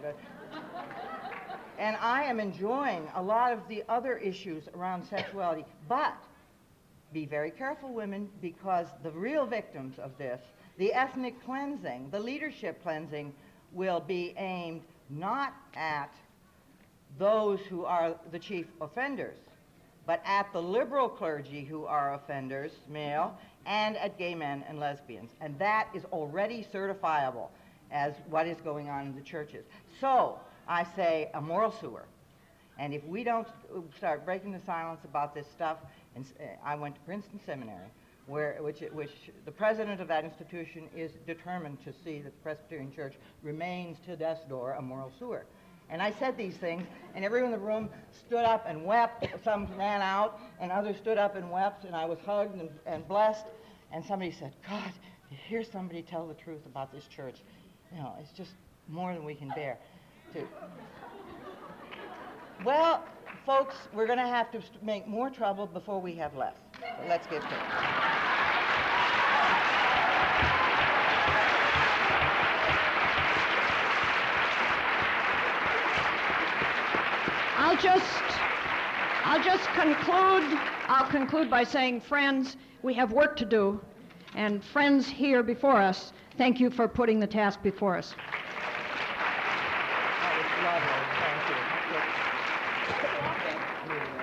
And I am enjoying a lot of the other issues around sexuality. But be very careful, women, because the real victims of this, the ethnic cleansing, the leadership cleansing, will be aimed not at those who are the chief offenders, but at the liberal clergy who are offenders, male, and at gay men and lesbians. And that is already certifiable as what is going on in the churches. So I say a moral sewer. And if we don't start breaking the silence about this stuff, and I went to Princeton Seminary, which the president of that institution is determined to see that the Presbyterian Church remains to death's door a moral sewer. And I said these things, and everyone in the room stood up and wept. Some ran out, and others stood up and wept, and I was hugged and blessed. And somebody said, God, to hear somebody tell the truth about this church, it's just more than we can bear. Well, folks, we're going to have to make more trouble before we have less. So let's get to it.
I'll conclude by saying, friends, we have work to do, and friends here before us, thank you for putting the task before us.
That was lovely. Thank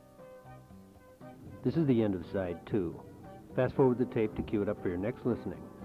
you.
This is the end of side 2. Fast forward the tape to cue it up for your next listening.